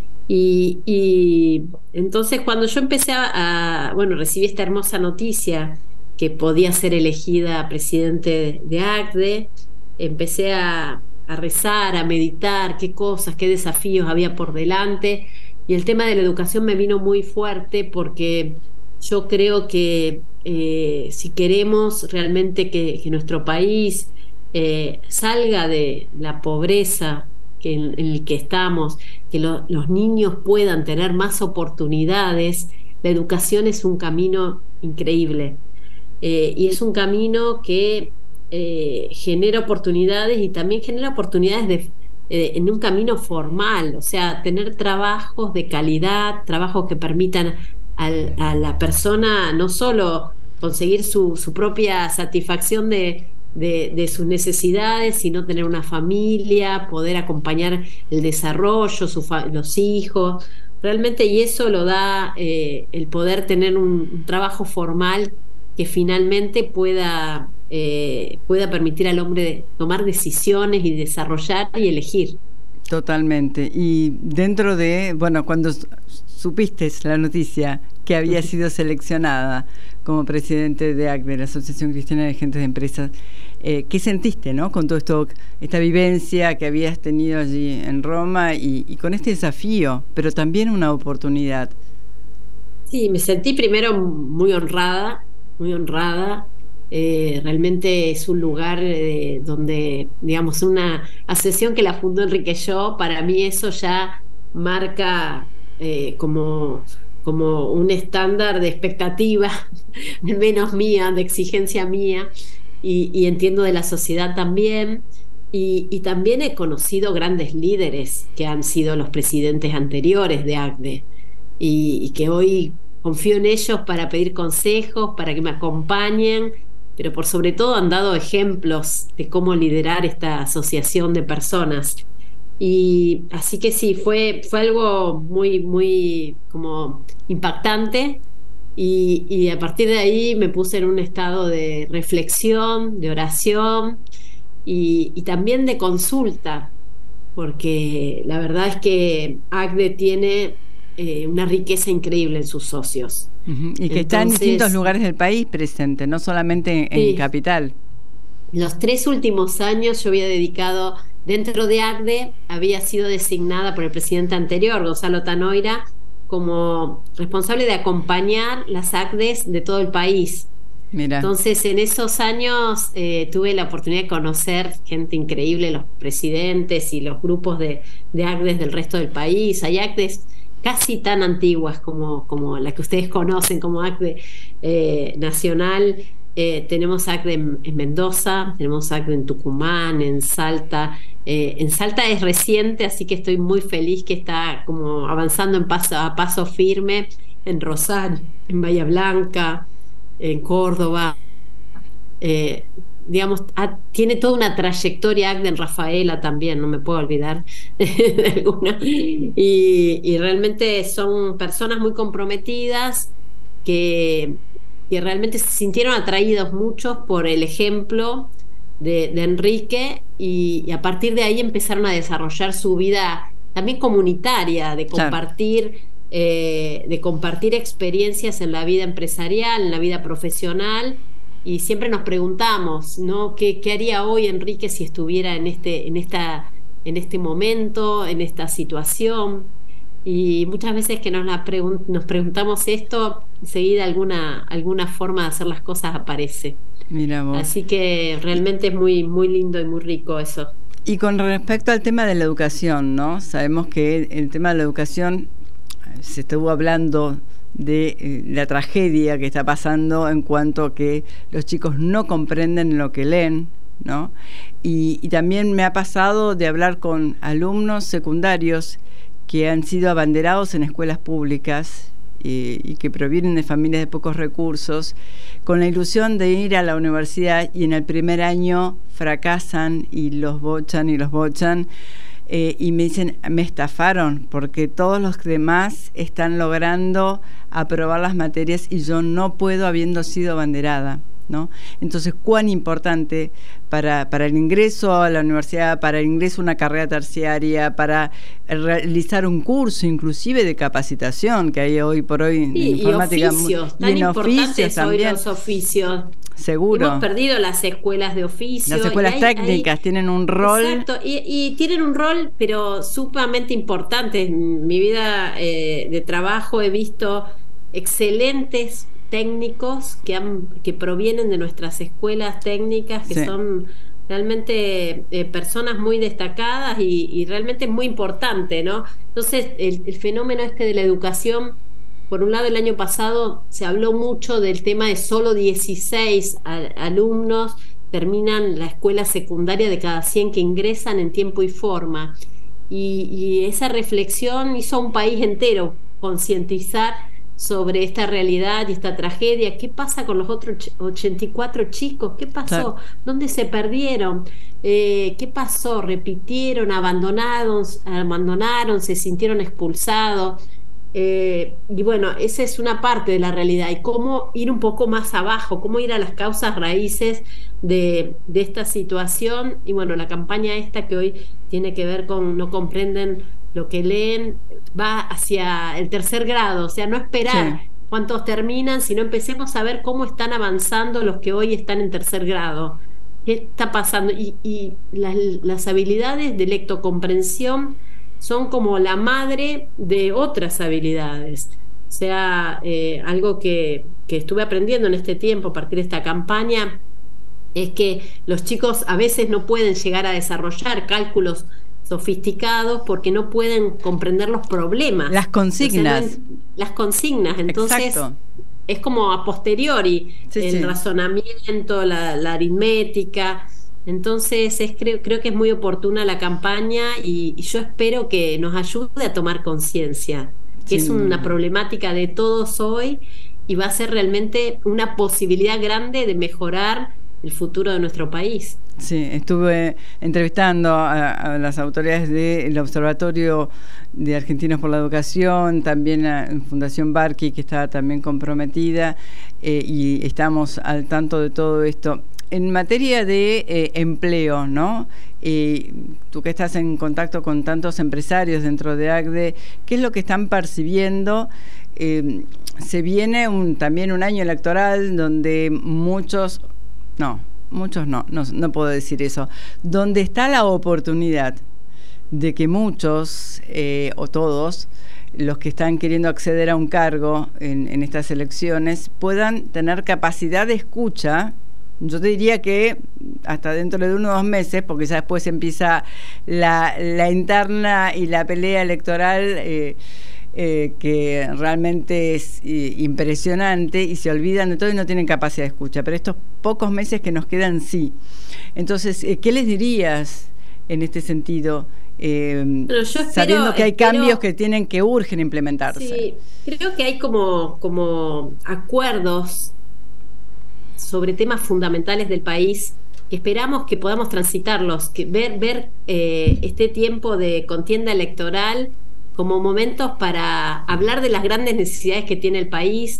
Speaker 8: Y, y entonces cuando yo empecé a, a, bueno, recibí esta hermosa noticia que podía ser elegida presidente de A C D E, empecé a, a rezar, a meditar qué cosas, qué desafíos había por delante, y el tema de la educación me vino muy fuerte porque yo creo que eh, si queremos realmente que, que nuestro país eh, salga de la pobreza que en, en el que estamos, que lo, los niños puedan tener más oportunidades, la educación es un camino increíble. Eh, y es un camino que eh, genera oportunidades y también genera oportunidades de, eh, en un camino formal, o sea, tener trabajos de calidad, trabajos que permitan al, a la persona no solo conseguir su, su propia satisfacción de, de, de sus necesidades, sino tener una familia, poder acompañar el desarrollo, su fa- los hijos, realmente, y eso lo da eh, el poder tener un, un trabajo formal que finalmente pueda, eh, pueda permitir al hombre tomar decisiones y desarrollar y elegir.
Speaker 7: Totalmente. Y dentro de, bueno, cuando supiste la noticia que había sido seleccionada como presidente de A C D E, la Asociación Cristiana de Agentes de Empresas, eh, ¿qué sentiste, no? Con todo esto, esta vivencia que habías tenido allí en Roma y, y con este desafío, pero también una oportunidad.
Speaker 8: Sí, me sentí primero muy honrada, muy honrada. Eh, realmente es un lugar eh, donde, digamos, una asociación que la fundó Enrique Yo, para mí eso ya marca eh, como, como un estándar de expectativa, al menos mía, de exigencia mía, y, y entiendo de la sociedad también. Y, y también he conocido grandes líderes que han sido los presidentes anteriores de A C D E y, y que hoy confío en ellos para pedir consejos, para que me acompañen, pero por sobre todo han dado ejemplos de cómo liderar esta asociación de personas. Y así que sí, fue, fue algo muy, muy como impactante, y, y a partir de ahí me puse en un estado de reflexión, de oración y, y también de consulta, porque la verdad es que A C D E tiene Eh, una riqueza increíble en sus socios.
Speaker 7: Uh-huh. Y que Entonces, está en distintos lugares del país presente, no solamente en, sí, en capital.
Speaker 8: Los tres últimos años yo había dedicado, dentro de A C D E, había sido designada por el presidente anterior, Gonzalo Tanoira, como responsable de acompañar las A C D Es de todo el país.
Speaker 7: Mira.
Speaker 8: Entonces, en esos años eh, tuve la oportunidad de conocer gente increíble, los presidentes y los grupos de, de A C D Es del resto del país. Hay A C D Es casi tan antiguas como, como la que ustedes conocen como ACDE eh, nacional. Eh, tenemos ACDE en, en Mendoza, tenemos ACDE en Tucumán, en Salta. Eh, en Salta es reciente, así que estoy muy feliz que está como avanzando en paso, a paso firme, en Rosario, en Bahía Blanca, en Córdoba. Eh, digamos, ha, tiene toda una trayectoria ACDE en Rafaela también, no me puedo olvidar de alguna. Y, y realmente son personas muy comprometidas que, que realmente se sintieron atraídos muchos por el ejemplo de, de Enrique y, y a partir de ahí empezaron a desarrollar su vida también comunitaria, de compartir, claro. eh, de compartir experiencias en la vida empresarial, en la vida profesional. Y siempre nos preguntamos, ¿no? ¿Qué, qué haría hoy Enrique si estuviera en este, en esta, en este momento, en esta situación? Y muchas veces que nos, la pregun- nos preguntamos esto, enseguida alguna, alguna forma de hacer las cosas aparece.
Speaker 7: Mira vos.
Speaker 8: Así que realmente es muy, muy lindo y muy rico eso.
Speaker 7: Y con respecto al tema de la educación, ¿no? Sabemos que el tema de la educación se estuvo hablando de eh, la tragedia que está pasando en cuanto a que los chicos no comprenden lo que leen, ¿no? Y, y también me ha pasado de hablar con alumnos secundarios que han sido abanderados en escuelas públicas eh, y que provienen de familias de pocos recursos, con la ilusión de ir a la universidad y en el primer año fracasan y los bochan y los bochan. Eh, y me dicen, me estafaron porque todos los demás están logrando aprobar las materias y yo no puedo habiendo sido abanderada, ¿no? Entonces, cuán importante para, para el ingreso a la universidad, para el ingreso a una carrera terciaria, para realizar un curso inclusive de capacitación que hay hoy por hoy en
Speaker 8: sí,
Speaker 7: informática.
Speaker 8: Y oficios,
Speaker 7: y
Speaker 8: tan
Speaker 7: en
Speaker 8: importantes
Speaker 7: oficios
Speaker 8: hoy
Speaker 7: también.
Speaker 8: los oficios.
Speaker 7: Seguro.
Speaker 8: Hemos perdido las escuelas de oficio.
Speaker 7: Las escuelas
Speaker 8: hay,
Speaker 7: técnicas
Speaker 8: hay,
Speaker 7: tienen un rol.
Speaker 8: Exacto, y, y tienen un rol, pero sumamente importante. En mi vida eh, de trabajo he visto excelentes técnicos que, han, que provienen de nuestras escuelas técnicas, que sí. son realmente eh, personas muy destacadas y, y realmente muy importante, ¿no? Entonces, el, el fenómeno este de la educación. Por un lado, el año pasado se habló mucho del tema de solo dieciséis a, alumnos terminan la escuela secundaria de cada cien que ingresan en tiempo y forma. Y, y esa reflexión hizo a un país entero concientizar sobre esta realidad y esta tragedia. ¿Qué pasa con los otros ochenta y cuatro chicos? ¿Qué pasó? Claro. ¿Dónde se perdieron? Eh, ¿Qué pasó? ¿Repitieron? ¿Abandonaron? ¿Abandonaron? ¿Se sintieron expulsados? Eh, y bueno, esa es una parte de la realidad y cómo ir un poco más abajo, cómo ir a las causas raíces de, de esta situación. Y bueno, la campaña esta que hoy tiene que ver con no comprenden lo que leen, va hacia el tercer grado, o sea, no esperar sí. cuántos terminan, sino empecemos a ver cómo están avanzando los que hoy están en tercer grado, qué está pasando. Y, y las, las habilidades de lectocomprensión son como la madre de otras habilidades. O sea, eh, algo que, que estuve aprendiendo en este tiempo a partir de esta campaña es que los chicos a veces no pueden llegar a desarrollar cálculos sofisticados porque no pueden comprender los problemas.
Speaker 7: Las consignas.
Speaker 8: O sea, no, las consignas. Entonces, Exacto. es como a posteriori sí, el sí. razonamiento, la, la aritmética. Entonces es, creo, creo que es muy oportuna la campaña y, y yo espero que nos ayude a tomar conciencia, que sí. es una problemática de todos hoy y va a ser realmente una posibilidad grande de mejorar el futuro de nuestro país.
Speaker 7: Sí, estuve entrevistando a, a las autoridades del Observatorio de Argentinos por la Educación, también a Fundación Barqui, que está también comprometida, eh, y estamos al tanto de todo esto. En materia de eh, empleo, ¿no? Eh, tú que estás en contacto con tantos empresarios dentro de ACDE, ¿qué es lo que están percibiendo? Eh, se viene un, también un año electoral donde muchos, no, muchos no, no, no puedo decir eso, donde está la oportunidad de que muchos eh, o todos los que están queriendo acceder a un cargo en, en estas elecciones puedan tener capacidad de escucha. Yo te diría que hasta dentro de uno o dos meses, porque ya después empieza la, la interna y la pelea electoral, eh, eh, que realmente es eh, impresionante, y se olvidan de todo y no tienen capacidad de escucha. Pero estos pocos meses que nos quedan, sí. Entonces, eh, ¿qué les dirías en este sentido? Eh,
Speaker 8: Pero yo espero,
Speaker 7: sabiendo que hay
Speaker 8: espero,
Speaker 7: cambios que tienen que urgen implementarse.
Speaker 8: Sí, creo que hay como, como acuerdos sobre temas fundamentales del país que esperamos que podamos transitarlos, que ver, ver eh, este tiempo de contienda electoral como momentos para hablar de las grandes necesidades que tiene el país,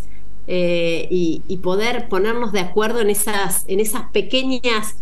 Speaker 8: eh, y, y poder ponernos de acuerdo en esas, en esas pequeñas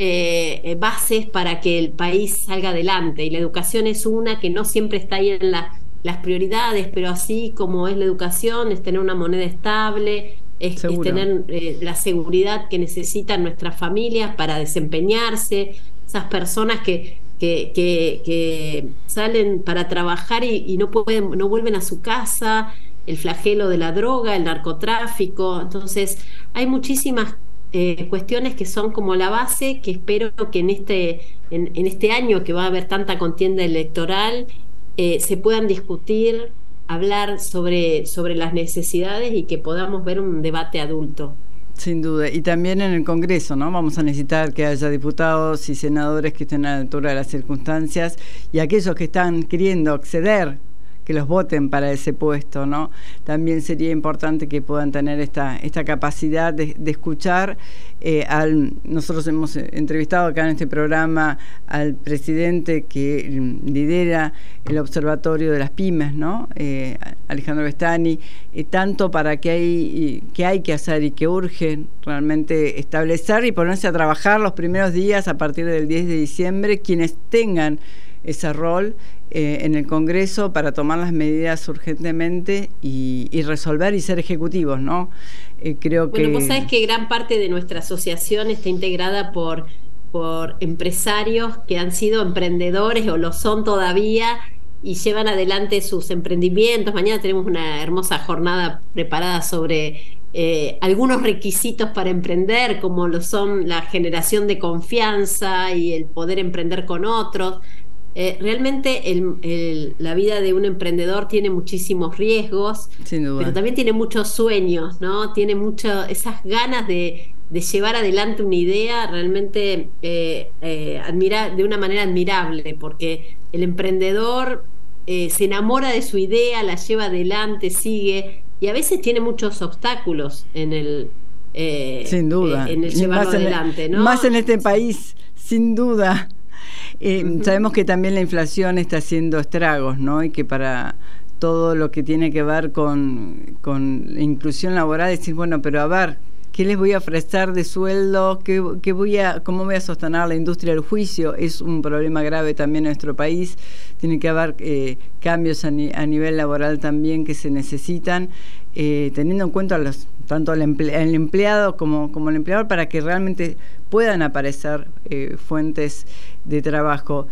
Speaker 8: eh, bases para que el país salga adelante. Y la educación es una que no siempre está ahí en la, las prioridades, pero así como es la educación, es tener una moneda estable, es, es tener eh, la seguridad que necesitan nuestras familias para desempeñarse, esas personas que Que, que, que salen para trabajar y, y no pueden, no vuelven a su casa, el flagelo de la droga, el narcotráfico. Entonces hay muchísimas eh, cuestiones que son como la base, que espero que en este, en, en este año que va a haber tanta contienda electoral eh, se puedan discutir, hablar sobre, sobre las necesidades y que podamos ver un debate adulto.
Speaker 7: Sin duda, y también en el Congreso, ¿no? Vamos a necesitar que haya diputados y senadores que estén a la altura de las circunstancias, y aquellos que están queriendo acceder, que los voten para ese puesto, ¿no? También sería importante que puedan tener esta, esta capacidad de, de escuchar. Eh, al, nosotros hemos entrevistado acá en este programa al presidente que lidera el Observatorio de las Pymes, ¿no? Eh, Alejandro Bestani, eh, tanto para qué hay, qué hay que hacer y que urge realmente establecer y ponerse a trabajar los primeros días a partir del diez de diciembre, quienes tengan ese rol eh, en el Congreso para tomar las medidas urgentemente y, y resolver y ser ejecutivos, ¿no? Eh, creo
Speaker 8: bueno,
Speaker 7: que...
Speaker 8: vos sabés que gran parte de nuestra asociación está integrada por, por empresarios que han sido emprendedores o lo son todavía y llevan adelante sus emprendimientos. Mañana tenemos una hermosa jornada preparada sobre eh, algunos requisitos para emprender, como lo son la generación de confianza y el poder emprender con otros. Eh, realmente el, el, la vida de un emprendedor tiene muchísimos riesgos,
Speaker 7: sin duda,
Speaker 8: pero también tiene muchos sueños, ¿no? Tiene mucho, esas ganas de, de llevar adelante una idea realmente eh, eh, admira, de una manera admirable, porque el emprendedor eh, se enamora de su idea, la lleva adelante, sigue, y a veces tiene muchos obstáculos en el, eh,
Speaker 7: sin duda,
Speaker 8: eh, en el llevarlo
Speaker 7: más
Speaker 8: adelante,
Speaker 7: en,
Speaker 8: ¿no?
Speaker 7: Más en este país, sin duda. Eh, uh-huh. Sabemos que también la inflación está haciendo estragos, ¿no? Y que para todo lo que tiene que ver con, con la inclusión laboral, decir, bueno, pero a ver, ¿qué les voy a ofrecer de sueldo? ¿Qué, qué voy a, ¿Cómo voy a sostener la industria del juicio? Es un problema grave también en nuestro país. Tiene que haber eh, cambios a, ni, a nivel laboral también que se necesitan, eh, teniendo en cuenta los, tanto al emple, el empleado como, como el empleador, para que realmente puedan aparecer eh, fuentes de trabajo.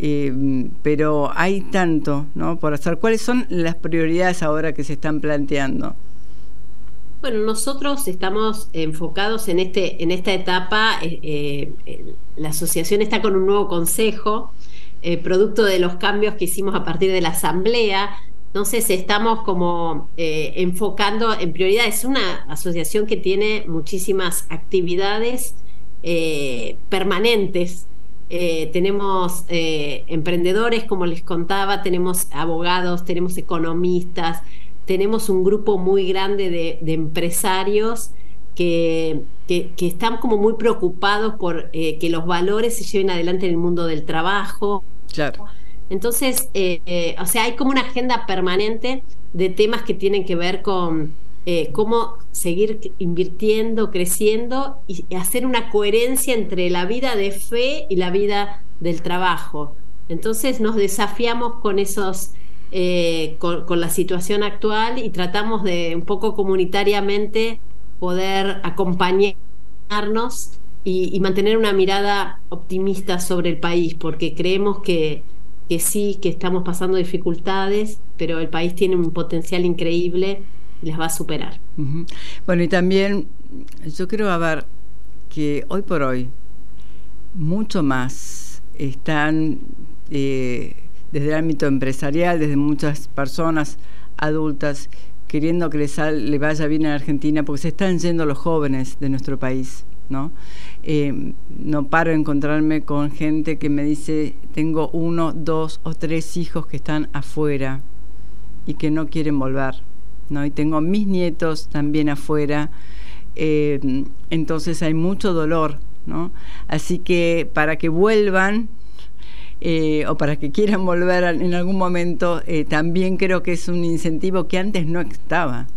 Speaker 7: Eh, pero hay tanto, ¿no?, por hacer. ¿Cuáles son las prioridades ahora que se están planteando?
Speaker 8: Bueno, nosotros estamos enfocados en este en esta etapa. Eh, eh, la asociación está con un nuevo consejo, eh, producto de los cambios que hicimos a partir de la asamblea. Entonces estamos como eh, enfocando en prioridades. Es una asociación que tiene muchísimas actividades eh, permanentes. Eh, tenemos eh, emprendedores, como les contaba, tenemos abogados, tenemos economistas, tenemos un grupo muy grande de, de empresarios que, que, que están como muy preocupados por eh, que los valores se lleven adelante en el mundo del trabajo.
Speaker 7: Claro.
Speaker 8: Entonces, eh, eh, o sea, hay como una agenda permanente de temas que tienen que ver con eh, cómo seguir invirtiendo, creciendo y hacer una coherencia entre la vida de fe y la vida del trabajo. Entonces nos desafiamos con esos, eh, con, con la situación actual y tratamos de un poco comunitariamente poder acompañarnos y, y mantener una mirada optimista sobre el país, porque creemos que que sí, que estamos pasando dificultades, pero el país tiene un potencial increíble y las va a superar.
Speaker 7: Uh-huh. Bueno, y también yo creo, a ver, que hoy por hoy mucho más están eh, desde el ámbito empresarial, desde muchas personas adultas, queriendo que le, sal, le vaya bien en Argentina, porque se están yendo los jóvenes de nuestro país, ¿no? Eh, no paro de encontrarme con gente que me dice, tengo uno, dos o tres hijos que están afuera y que no quieren volver, ¿no? Y tengo mis nietos también afuera, eh, entonces hay mucho dolor, ¿no? Así que para que vuelvan, Eh, o para que quieran volver en algún momento, eh, también creo que es un incentivo que antes no estaba.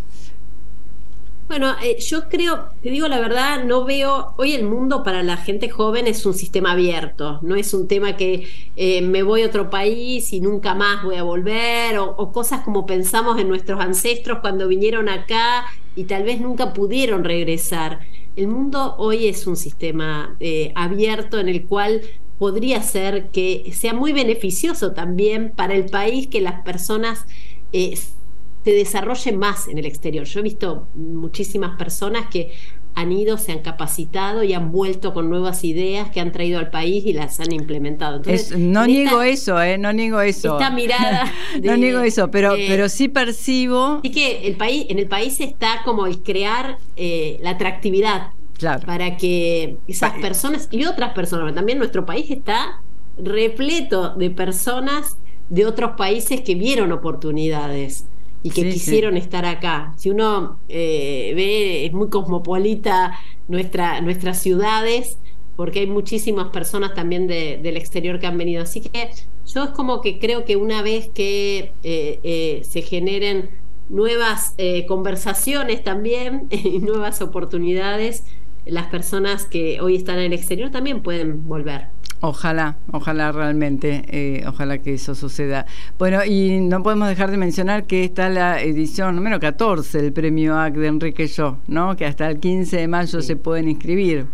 Speaker 8: Bueno, eh, yo creo, te digo la verdad, no veo, hoy el mundo para la gente joven es un sistema abierto, no es un tema que eh, me voy a otro país y nunca más voy a volver, o, o cosas como pensamos en nuestros ancestros cuando vinieron acá y tal vez nunca pudieron regresar. El mundo hoy es un sistema eh, abierto en el cual podría ser que sea muy beneficioso también para el país que las personas eh, se desarrollen más en el exterior. Yo he visto muchísimas personas que han ido, se han capacitado y han vuelto con nuevas ideas que han traído al país y las han implementado. Entonces,
Speaker 7: es, no niego esta, eso, eh, no niego eso.
Speaker 8: Esta mirada de,
Speaker 7: no niego eso, pero,
Speaker 8: eh,
Speaker 7: pero sí percibo.
Speaker 8: Y que el país, en el país está como el crear eh, la atractividad. Claro. Para que esas personas y otras personas, también nuestro país está repleto de personas de otros países que vieron oportunidades y que sí, quisieron sí. estar acá. Si uno eh, ve, es muy cosmopolita nuestra, nuestras ciudades, porque hay muchísimas personas también de, del exterior que han venido. Así que yo es como que creo que una vez que eh, eh, se generen nuevas eh, conversaciones también y nuevas oportunidades, las personas que hoy están en el exterior también pueden volver.
Speaker 7: Ojalá, ojalá realmente, eh, ojalá que eso suceda. Bueno, y no podemos dejar de mencionar que está la edición número catorce del premio A C de Enrique Yo, ¿no? Que hasta el quince de mayo sí. se pueden inscribir.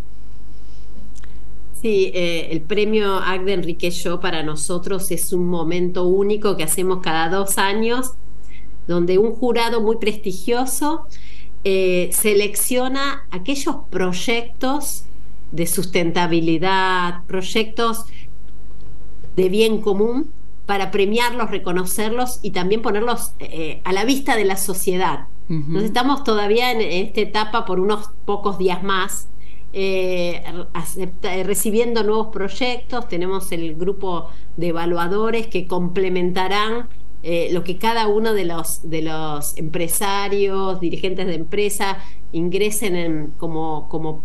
Speaker 8: Sí, eh, el premio A C de Enrique Yo para nosotros es un momento único que hacemos cada dos años, donde un jurado muy prestigioso Eh, selecciona aquellos proyectos de sustentabilidad, proyectos de bien común para premiarlos, reconocerlos y también ponerlos eh, a la vista de la sociedad. Uh-huh. Entonces estamos todavía en, en esta etapa por unos pocos días más eh, acepta, eh, recibiendo nuevos proyectos. Tenemos el grupo de evaluadores que complementarán Eh, lo que cada uno de los de los empresarios, dirigentes de empresa ingresen en como, como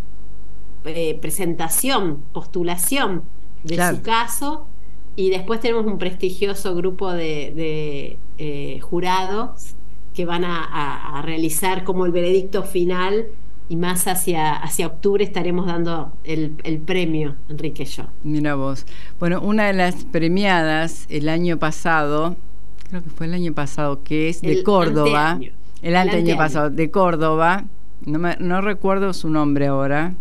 Speaker 8: eh, presentación, postulación de claro. su caso, y después tenemos un prestigioso grupo de, de eh, jurados que van a, a, a realizar como el veredicto final, y más hacia, hacia octubre estaremos dando el, el premio Enrique Yo.
Speaker 7: Mira vos. Bueno, una de las premiadas el año pasado, creo que fue el año pasado, que es de el Córdoba, anteaño. el anteaño pasado, de Córdoba, no, me, no recuerdo su nombre ahora,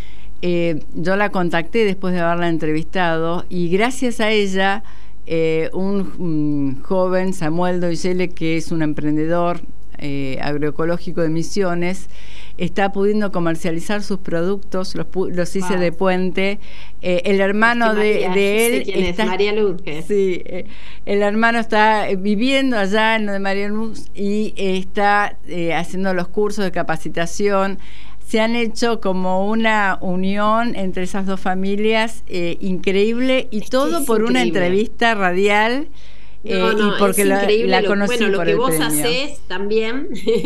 Speaker 7: eh, yo la contacté después de haberla entrevistado, y gracias a ella, eh, un, un joven, Samuel Doyele, que es un emprendedor eh, agroecológico de Misiones, está pudiendo comercializar sus productos, los, los hice wow. de puente. Eh, el hermano
Speaker 8: es que
Speaker 7: de,
Speaker 8: María,
Speaker 7: de él
Speaker 8: sí,
Speaker 7: está,
Speaker 8: es María Luz.
Speaker 7: Sí, eh, el hermano está viviendo allá en lo de María Luz y eh, está eh, haciendo los cursos de capacitación. Se han hecho como una unión entre esas dos familias eh, increíble, y es todo por increíble. Una entrevista radial. Eh,
Speaker 8: no, no,
Speaker 7: y porque
Speaker 8: es
Speaker 7: la,
Speaker 8: increíble
Speaker 7: la
Speaker 8: lo,
Speaker 7: conocí
Speaker 8: bueno, lo
Speaker 7: por
Speaker 8: que
Speaker 7: el
Speaker 8: vos
Speaker 7: premio.
Speaker 8: hacés también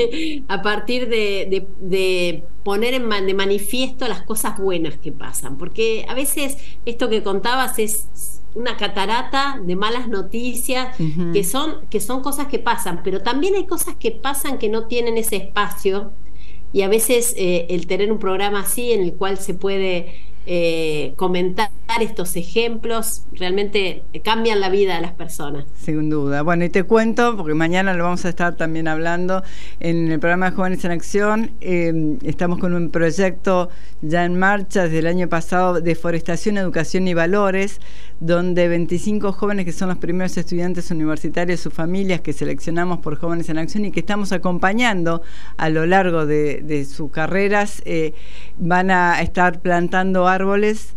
Speaker 8: a partir de, de, de poner en man, de manifiesto las cosas buenas que pasan, porque a veces esto que contabas es una catarata de malas noticias, uh-huh. que son, que son cosas que pasan, pero también hay cosas que pasan que no tienen ese espacio, y a veces eh, el tener un programa así en el cual se puede eh, comentar estos ejemplos realmente cambian la vida de las personas.
Speaker 7: Sin duda. Bueno, y te cuento, porque mañana lo vamos a estar también hablando en el programa de Jóvenes en Acción. Eh, estamos con un proyecto ya en marcha desde el año pasado de Forestación, Educación y Valores, donde veinticinco jóvenes, que son los primeros estudiantes universitarios, sus familias, que seleccionamos por Jóvenes en Acción y que estamos acompañando a lo largo de, de sus carreras, eh, van a estar plantando árboles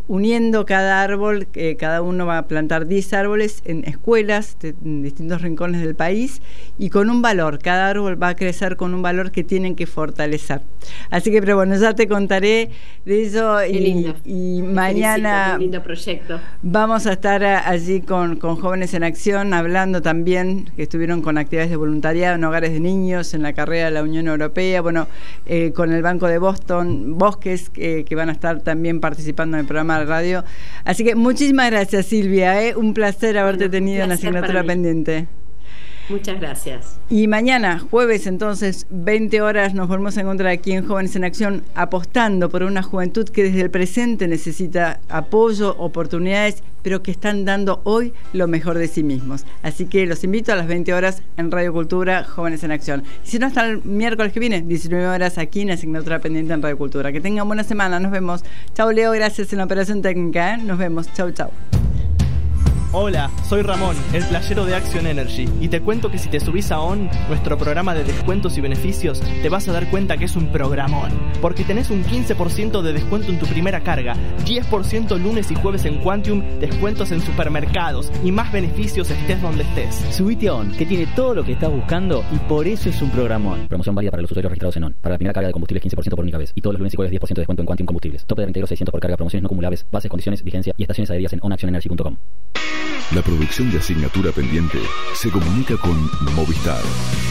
Speaker 7: uniendo cada árbol, eh, cada uno va a plantar diez árboles en escuelas de, en distintos rincones del país y con un valor, cada árbol va a crecer con un valor que tienen que fortalecer. Así que, pero bueno, ya te contaré de eso y,
Speaker 8: lindo.
Speaker 7: y
Speaker 8: Te
Speaker 7: mañana
Speaker 8: felicito, un lindo proyecto.
Speaker 7: vamos a estar a, allí con, con Jóvenes en Acción, hablando también, que estuvieron con actividades de voluntariado en hogares de niños, en la carrera de la Unión Europea, bueno, eh, con el Banco de Boston, Bosques, eh, que van a estar también participando en el programa de radio. Así que muchísimas gracias, Silvia, ¿eh? Un placer haberte
Speaker 8: Bueno,
Speaker 7: tenido en la
Speaker 8: placer
Speaker 7: asignatura
Speaker 8: para mí.
Speaker 7: pendiente.
Speaker 8: Muchas gracias.
Speaker 7: Y mañana, jueves, entonces, veinte horas, nos volvemos a encontrar aquí en Jóvenes en Acción, apostando por una juventud que desde el presente necesita apoyo, oportunidades, pero que están dando hoy lo mejor de sí mismos. Así que los invito a las veinte horas en Radio Cultura, Jóvenes en Acción. Y si no, hasta el miércoles que viene, diecinueve horas, aquí en Asignatura Pendiente en Radio Cultura. Que tengan buena semana, nos vemos. Chau, Leo, gracias en la operación técnica, ¿eh? Nos vemos, chau, chau.
Speaker 2: Hola, soy Ramón, el playero de Action Energy, y te cuento que si te subís a ON, nuestro programa de descuentos y beneficios, te vas a dar cuenta que es un programón, porque tenés un quince por ciento de descuento en tu primera carga, diez por ciento lunes y jueves en Quantium, descuentos en supermercados y más beneficios estés donde estés.
Speaker 3: Subite a ON, que tiene todo lo que estás buscando y por eso es un programón. Promoción válida para los usuarios registrados en ON. Para la primera carga de combustible quince por ciento por única vez. Y todos los lunes y jueves diez por ciento de descuento en Quantium Combustibles. Tope de reintegro seiscientos por carga, promociones no acumulables, bases, condiciones, vigencia y estaciones adheridas en on action energy punto com.
Speaker 1: La producción de Asignatura Pendiente se comunica con Movistar.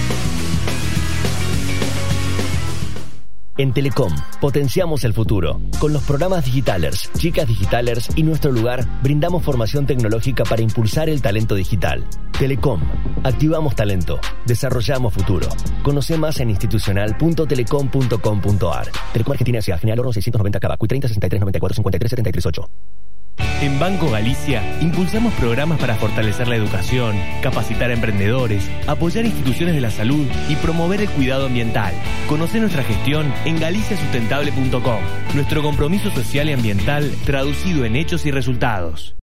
Speaker 4: En Telecom, potenciamos el futuro. Con los programas Digitalers, Chicas Digitalers y Nuestro Lugar, brindamos formación tecnológica para impulsar el talento digital. Telecom, activamos talento, desarrollamos futuro. Conoce más en institucional punto telecom punto com punto a r. Telecom Argentina S A, General Oro seiscientos noventa Cava, Q treinta sesenta y tres noventa y cuatro cincuenta y tres setenta y tres ocho.
Speaker 5: En Banco Galicia impulsamos programas para fortalecer la educación, capacitar a emprendedores, apoyar instituciones de la salud y promover el cuidado ambiental. Conoce nuestra gestión en galicia sustentable punto com. Nuestro compromiso social y ambiental traducido en hechos y resultados.